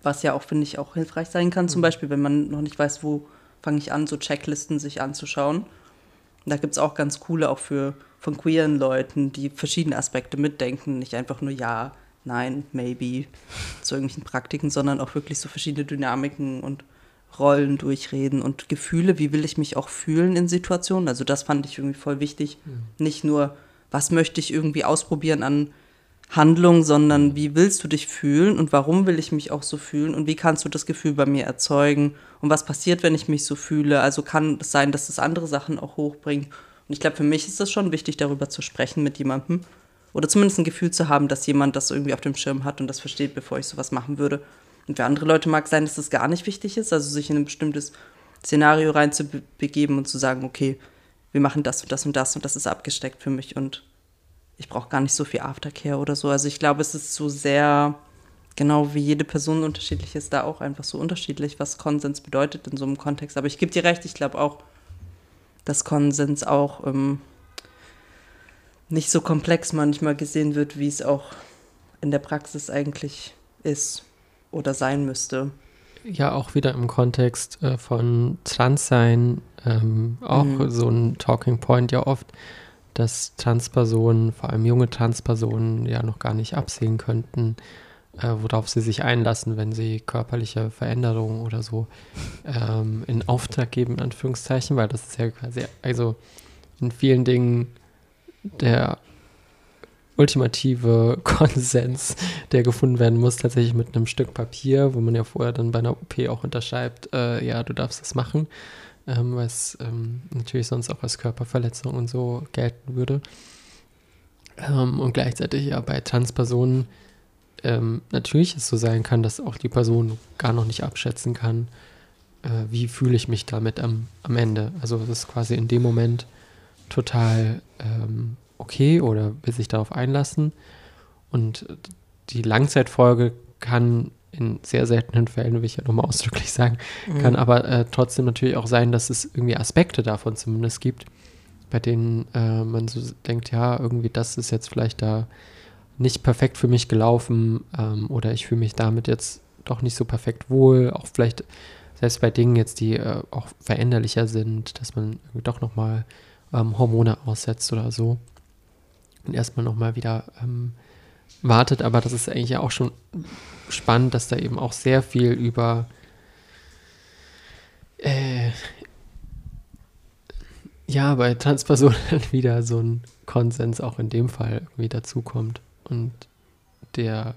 [SPEAKER 2] Was ja auch, finde ich, auch hilfreich sein kann, zum Beispiel, wenn man noch nicht weiß, wo fange ich an, so Checklisten sich anzuschauen. Da gibt es auch ganz coole, auch von queeren Leuten, die verschiedene Aspekte mitdenken, nicht einfach nur ja, nein, maybe zu irgendwelchen Praktiken, sondern auch wirklich so verschiedene Dynamiken und Rollen durchreden und Gefühle, wie will ich mich auch fühlen in Situationen. Also das fand ich irgendwie voll wichtig. Nicht nur, was möchte ich irgendwie ausprobieren an Handlung, sondern wie willst du dich fühlen und warum will ich mich auch so fühlen und wie kannst du das Gefühl bei mir erzeugen und was passiert, wenn ich mich so fühle. Also kann es sein, dass das andere Sachen auch hochbringt. Und ich glaube, für mich ist das schon wichtig, darüber zu sprechen mit jemandem oder zumindest ein Gefühl zu haben, dass jemand das irgendwie auf dem Schirm hat und das versteht, bevor ich sowas machen würde. Und für andere Leute mag sein, dass das gar nicht wichtig ist, also sich in ein bestimmtes Szenario reinzubegeben und zu sagen, okay, wir machen das und das und das und das ist abgesteckt für mich und ich brauche gar nicht so viel Aftercare oder so. Also ich glaube, es ist so sehr, genau wie jede Person unterschiedlich ist, da auch einfach so unterschiedlich, was Konsens bedeutet in so einem Kontext. Aber ich gebe dir recht, ich glaube auch, dass Konsens auch nicht so komplex manchmal gesehen wird, wie es auch in der Praxis eigentlich ist oder sein müsste.
[SPEAKER 1] Ja, auch wieder im Kontext von Transsein, auch so ein Talking Point ja oft, dass Transpersonen, vor allem junge Transpersonen, ja noch gar nicht absehen könnten, worauf sie sich einlassen, wenn sie körperliche Veränderungen oder so in Auftrag geben, in Anführungszeichen, weil das ist ja quasi, also in vielen Dingen der ultimative Konsens, der gefunden werden muss, tatsächlich mit einem Stück Papier, wo man ja vorher dann bei einer OP auch unterschreibt, ja, du darfst das machen, weil es natürlich sonst auch als Körperverletzung und so gelten würde. Und gleichzeitig ja bei Transpersonen natürlich es so sein kann, dass auch die Person gar noch nicht abschätzen kann, wie fühle ich mich damit am Ende. Also das ist quasi in dem Moment total okay oder will sich darauf einlassen. Und die Langzeitfolge kann in sehr seltenen Fällen, will ich ja nochmal ausdrücklich sagen, kann aber trotzdem natürlich auch sein, dass es irgendwie Aspekte davon zumindest gibt, bei denen man so denkt, ja, irgendwie das ist jetzt vielleicht da nicht perfekt für mich gelaufen oder ich fühle mich damit jetzt doch nicht so perfekt wohl, auch vielleicht selbst bei Dingen jetzt, die auch veränderlicher sind, dass man irgendwie doch nochmal Hormone aussetzt oder so und erstmal nochmal wieder wartet, aber das ist eigentlich ja auch schon spannend, dass da eben auch sehr viel über ja, bei Transpersonen wieder so ein Konsens auch in dem Fall irgendwie dazukommt und der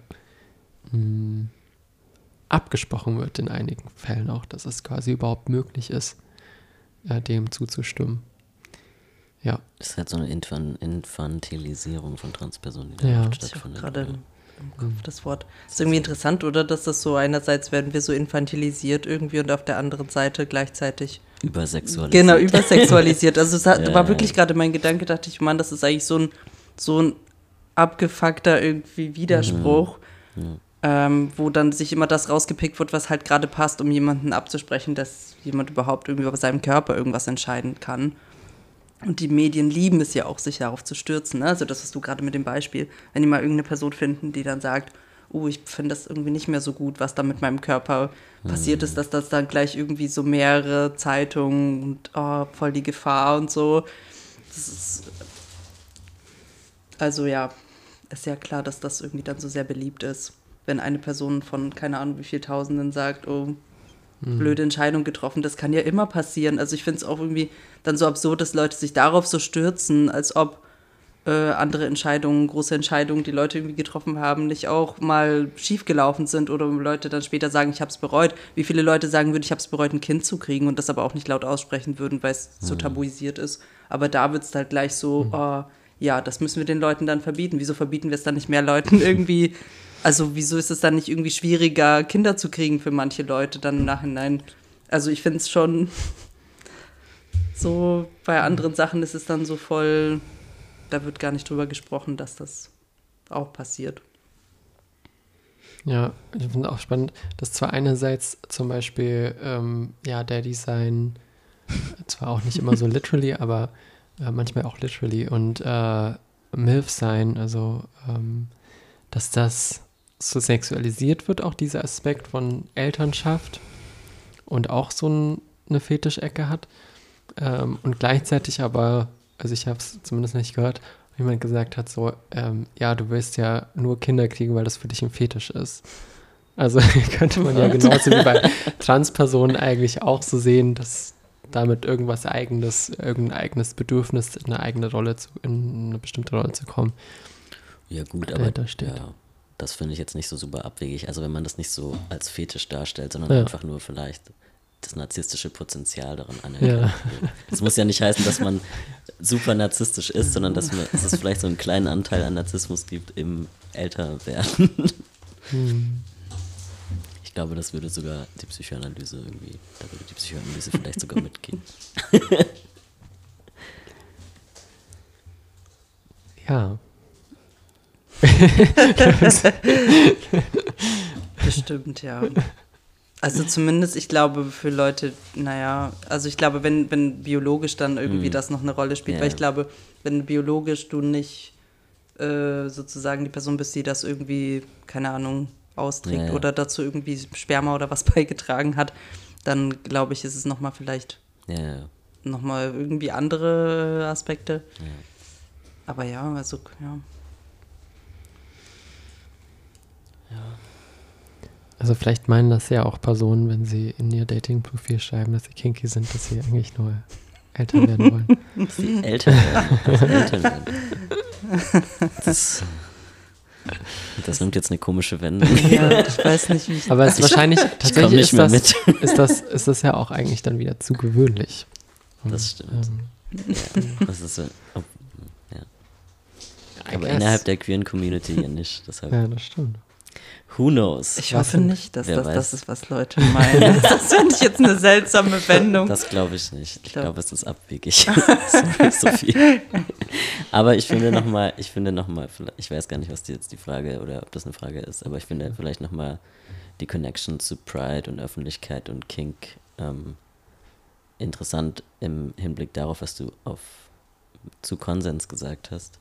[SPEAKER 1] abgesprochen wird in einigen Fällen auch, dass es quasi überhaupt möglich ist, dem zuzustimmen. Ja.
[SPEAKER 3] Das ist halt so eine Infantilisierung von Transpersonen, die
[SPEAKER 1] Ja.
[SPEAKER 3] da oft
[SPEAKER 2] Das ist
[SPEAKER 3] stattfindet.
[SPEAKER 2] gerade im Kopf das Wort. Das ist irgendwie interessant, oder? Dass das so einerseits werden wir so infantilisiert irgendwie und auf der anderen Seite gleichzeitig
[SPEAKER 3] Übersexualisiert.
[SPEAKER 2] genau, übersexualisiert. Also es
[SPEAKER 3] Ja,
[SPEAKER 2] war wirklich gerade mein Gedanke, dachte ich, Mann, das ist eigentlich so ein abgefuckter irgendwie Widerspruch, wo dann sich immer das rausgepickt wird, was halt gerade passt, um jemanden abzusprechen, dass jemand überhaupt irgendwie über seinem Körper irgendwas entscheiden kann. Und die Medien lieben es ja auch, sich darauf zu stürzen. Ne? Also das hast du gerade mit dem Beispiel, wenn die mal irgendeine Person finden, die dann sagt, oh, ich finde das irgendwie nicht mehr so gut, was da mit meinem Körper passiert ist, dass das dann gleich irgendwie so mehrere Zeitungen und voll die Gefahr und so. Das ist, also ja, ist ja klar, dass das irgendwie dann so sehr beliebt ist, wenn eine Person von keine Ahnung wie viel Tausenden sagt, oh, blöde Entscheidung getroffen, das kann ja immer passieren. Also ich finde es auch irgendwie dann so absurd, dass Leute sich darauf so stürzen, als ob andere Entscheidungen, große Entscheidungen, die Leute irgendwie getroffen haben, nicht auch mal schiefgelaufen sind oder Leute dann später sagen, ich habe es bereut. Wie viele Leute sagen würden, ich habe es bereut, ein Kind zu kriegen und das aber auch nicht laut aussprechen würden, weil es so tabuisiert ist. Aber da wird es halt gleich so, ja, das müssen wir den Leuten dann verbieten. Wieso verbieten wir es dann nicht mehr Leuten irgendwie? Also wieso ist es dann nicht irgendwie schwieriger, Kinder zu kriegen für manche Leute dann im Nachhinein? Also ich finde es schon so, bei anderen Sachen ist es dann so voll, da wird gar nicht drüber gesprochen, dass das auch passiert.
[SPEAKER 1] Ja, ich finde auch spannend, dass zwar einerseits zum Beispiel, Daddy sein, zwar auch nicht immer so literally, aber manchmal auch literally und MILF sein, also dass das so sexualisiert wird, auch dieser Aspekt von Elternschaft und auch so eine Fetischecke hat. Und gleichzeitig aber, also ich habe es zumindest nicht gehört, jemand gesagt hat so, ja, du willst ja nur Kinder kriegen, weil das für dich ein Fetisch ist. Also könnte man ja genauso wie bei Transpersonen eigentlich auch so sehen, dass damit irgendein eigenes Bedürfnis in in eine bestimmte Rolle zu kommen.
[SPEAKER 3] Ja gut, aber
[SPEAKER 1] da steht.
[SPEAKER 3] Ja, das finde ich jetzt nicht so super abwegig. Also wenn man das nicht so als Fetisch darstellt, sondern
[SPEAKER 1] Ja.
[SPEAKER 3] einfach nur vielleicht das narzisstische Potenzial daran anerkennt.
[SPEAKER 1] Ja.
[SPEAKER 3] Das muss ja nicht heißen, dass man super narzisstisch ist, sondern dass es vielleicht so einen kleinen Anteil an Narzissmus gibt im Älterwerden. Ich glaube, das würde sogar die Psychoanalyse da würde die Psychoanalyse vielleicht sogar mitgehen.
[SPEAKER 1] Ja.
[SPEAKER 2] Bestimmt, ja. Also zumindest, ich glaube, für Leute, also ich glaube, wenn biologisch dann irgendwie das noch eine Rolle spielt,
[SPEAKER 3] Ja.
[SPEAKER 2] weil ich glaube, wenn biologisch du nicht sozusagen die Person bist, die das irgendwie, keine Ahnung, austrägt
[SPEAKER 3] Ja.
[SPEAKER 2] oder dazu irgendwie Sperma oder was beigetragen hat, dann glaube ich, ist es nochmal vielleicht
[SPEAKER 3] Ja.
[SPEAKER 2] nochmal irgendwie andere Aspekte.
[SPEAKER 3] Ja.
[SPEAKER 2] Aber ja, also, ja.
[SPEAKER 1] Also vielleicht meinen das ja auch Personen, wenn sie in ihr Dating-Profil schreiben, dass sie kinky sind, dass sie eigentlich nur älter werden wollen.
[SPEAKER 3] Die Eltern werden. Das nimmt jetzt eine komische Wendung.
[SPEAKER 2] Ja, ich weiß nicht, wie ich
[SPEAKER 1] Aber es ist wahrscheinlich,
[SPEAKER 3] komm
[SPEAKER 1] tatsächlich
[SPEAKER 3] nicht mehr
[SPEAKER 1] ist das ja auch eigentlich dann wieder zu gewöhnlich.
[SPEAKER 3] Das stimmt. Ja, das ist so, ja.
[SPEAKER 1] I
[SPEAKER 3] Aber
[SPEAKER 1] guess.
[SPEAKER 3] innerhalb der queeren Community ja nicht. Deshalb,
[SPEAKER 1] Ja, das stimmt.
[SPEAKER 3] who knows?
[SPEAKER 2] Ich
[SPEAKER 1] Was
[SPEAKER 2] hoffe
[SPEAKER 1] denn?
[SPEAKER 2] nicht, dass
[SPEAKER 3] Wer
[SPEAKER 2] das
[SPEAKER 3] weiß.
[SPEAKER 2] das ist, was Leute meinen. Das finde ich jetzt eine seltsame Wendung.
[SPEAKER 3] Das glaube ich nicht. Ich
[SPEAKER 2] glaub-
[SPEAKER 3] glaube, es ist abwegig. Sorry, Sophie. Aber ich finde nochmal, ich weiß gar nicht, was jetzt die Frage oder ob das eine Frage ist, aber ich finde vielleicht nochmal die Connection zu Pride und Öffentlichkeit und Kink interessant im Hinblick darauf, was du zu Konsens gesagt hast.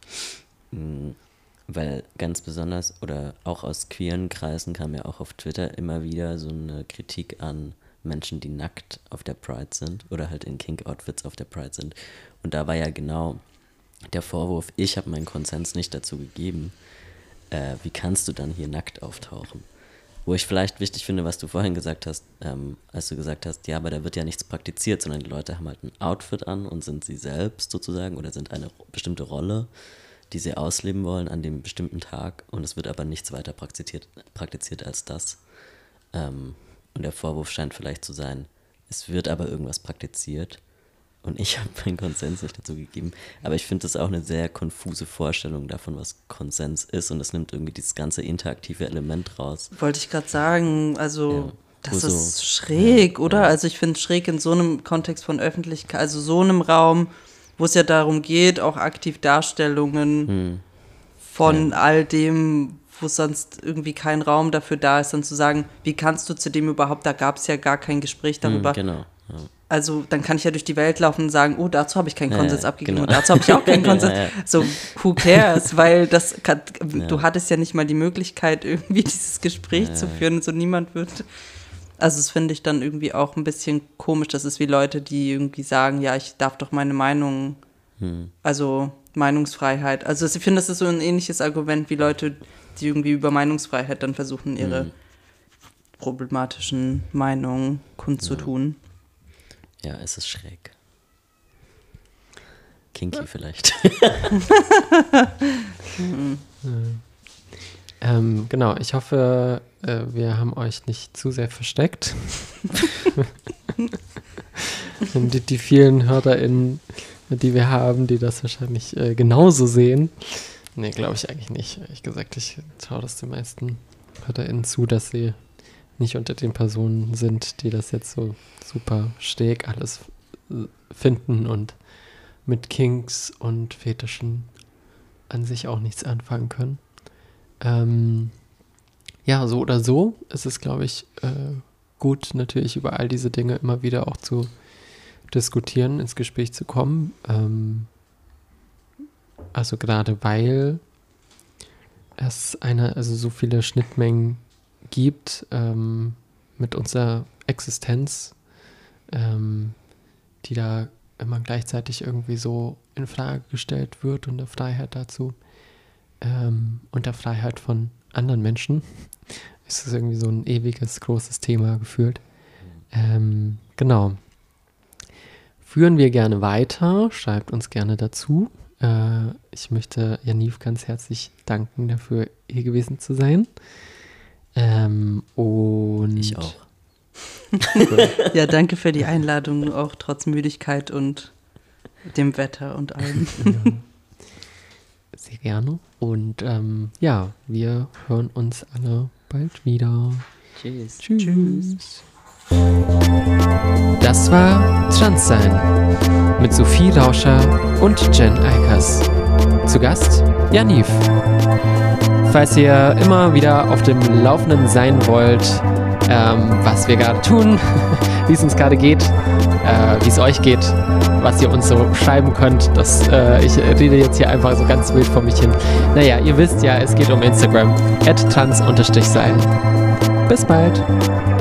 [SPEAKER 3] Weil ganz besonders, oder auch aus queeren Kreisen kam ja auch auf Twitter immer wieder so eine Kritik an Menschen, die nackt auf der Pride sind oder halt in Kink-Outfits auf der Pride sind. Und da war ja genau der Vorwurf, ich habe meinen Konsens nicht dazu gegeben. Wie kannst du dann hier nackt auftauchen? Wo ich vielleicht wichtig finde, was du vorhin gesagt hast, als du gesagt hast, ja, aber da wird ja nichts praktiziert, sondern die Leute haben halt ein Outfit an und sind sie selbst sozusagen oder sind eine bestimmte Rolle, die sie ausleben wollen an dem bestimmten Tag und es wird aber nichts weiter praktiziert als das. Und der Vorwurf scheint vielleicht zu sein, es wird aber irgendwas praktiziert und ich habe meinen Konsens nicht dazu gegeben. Aber ich finde das auch eine sehr konfuse Vorstellung davon, was Konsens ist und es nimmt irgendwie dieses ganze interaktive Element raus.
[SPEAKER 2] Wollte ich gerade sagen, also
[SPEAKER 3] Ja.
[SPEAKER 2] das
[SPEAKER 3] Wo so-
[SPEAKER 2] ist schräg,
[SPEAKER 3] ja,
[SPEAKER 2] oder?
[SPEAKER 3] ja.
[SPEAKER 2] Also ich finde schräg in so einem Kontext von Öffentlichkeit, also so einem Raum, wo es ja darum geht, auch aktiv Darstellungen von all dem, wo sonst irgendwie kein Raum dafür da ist, dann zu sagen, wie kannst du zu dem überhaupt, da gab es ja gar kein Gespräch darüber.
[SPEAKER 3] Genau. Ja.
[SPEAKER 2] Also dann kann ich ja durch die Welt laufen und sagen, oh, dazu habe ich keinen Konsens
[SPEAKER 3] Ja,
[SPEAKER 2] abgegeben
[SPEAKER 3] genau.
[SPEAKER 2] und dazu habe ich auch keinen Konsens.
[SPEAKER 3] Ja.
[SPEAKER 2] So, who cares? Weil du hattest ja nicht mal die Möglichkeit, irgendwie dieses Gespräch zu führen. So niemand wird. Also das finde ich dann irgendwie auch ein bisschen komisch. Das ist wie Leute, die irgendwie sagen, ja, ich darf doch meine Meinung, also Meinungsfreiheit. Also ich finde, das ist so ein ähnliches Argument wie Leute, die irgendwie über Meinungsfreiheit dann versuchen, ihre problematischen Meinungen kundzutun.
[SPEAKER 3] Ja, es ist schräg. Kinky vielleicht.
[SPEAKER 1] Genau, ich hoffe, wir haben euch nicht zu sehr versteckt. die vielen HörerInnen, die wir haben, die das wahrscheinlich genauso sehen. Nee, glaube ich eigentlich nicht. Ehrlich gesagt, ich traue das den meisten HörerInnen zu, dass sie nicht unter den Personen sind, die das jetzt so super schräg alles finden und mit Kinks und Fetischen an sich auch nichts anfangen können. Ja, so oder so ist es, glaube ich, gut, natürlich über all diese Dinge immer wieder auch zu diskutieren, ins Gespräch zu kommen. Also gerade weil es also so viele Schnittmengen gibt mit unserer Existenz, die da immer gleichzeitig irgendwie so in Frage gestellt wird und der Freiheit dazu und der Freiheit von anderen Menschen. Es ist irgendwie so ein ewiges, großes Thema gefühlt. Genau. Führen wir gerne weiter, schreibt uns gerne dazu. Ich möchte Yaniv ganz herzlich danken, dafür hier gewesen zu sein. Und
[SPEAKER 3] Ich auch.
[SPEAKER 2] Ja, danke für die Einladung, auch trotz Müdigkeit und dem Wetter und allem.
[SPEAKER 1] Ja. Sehr gerne. Und ja, wir hören uns alle bald wieder.
[SPEAKER 3] Tschüss.
[SPEAKER 1] Tschüss. Das war Transsein mit Sophie Lauscher und Jen Eikers. Zu Gast Yaniv. Falls ihr immer wieder auf dem Laufenden sein wollt, was wir gerade tun, wie es uns gerade geht, wie es euch geht, was ihr uns so schreiben könnt, ich rede jetzt hier einfach so ganz wild vor mich hin. Naja, ihr wisst ja, es geht um Instagram, @trans_sein. Bis bald.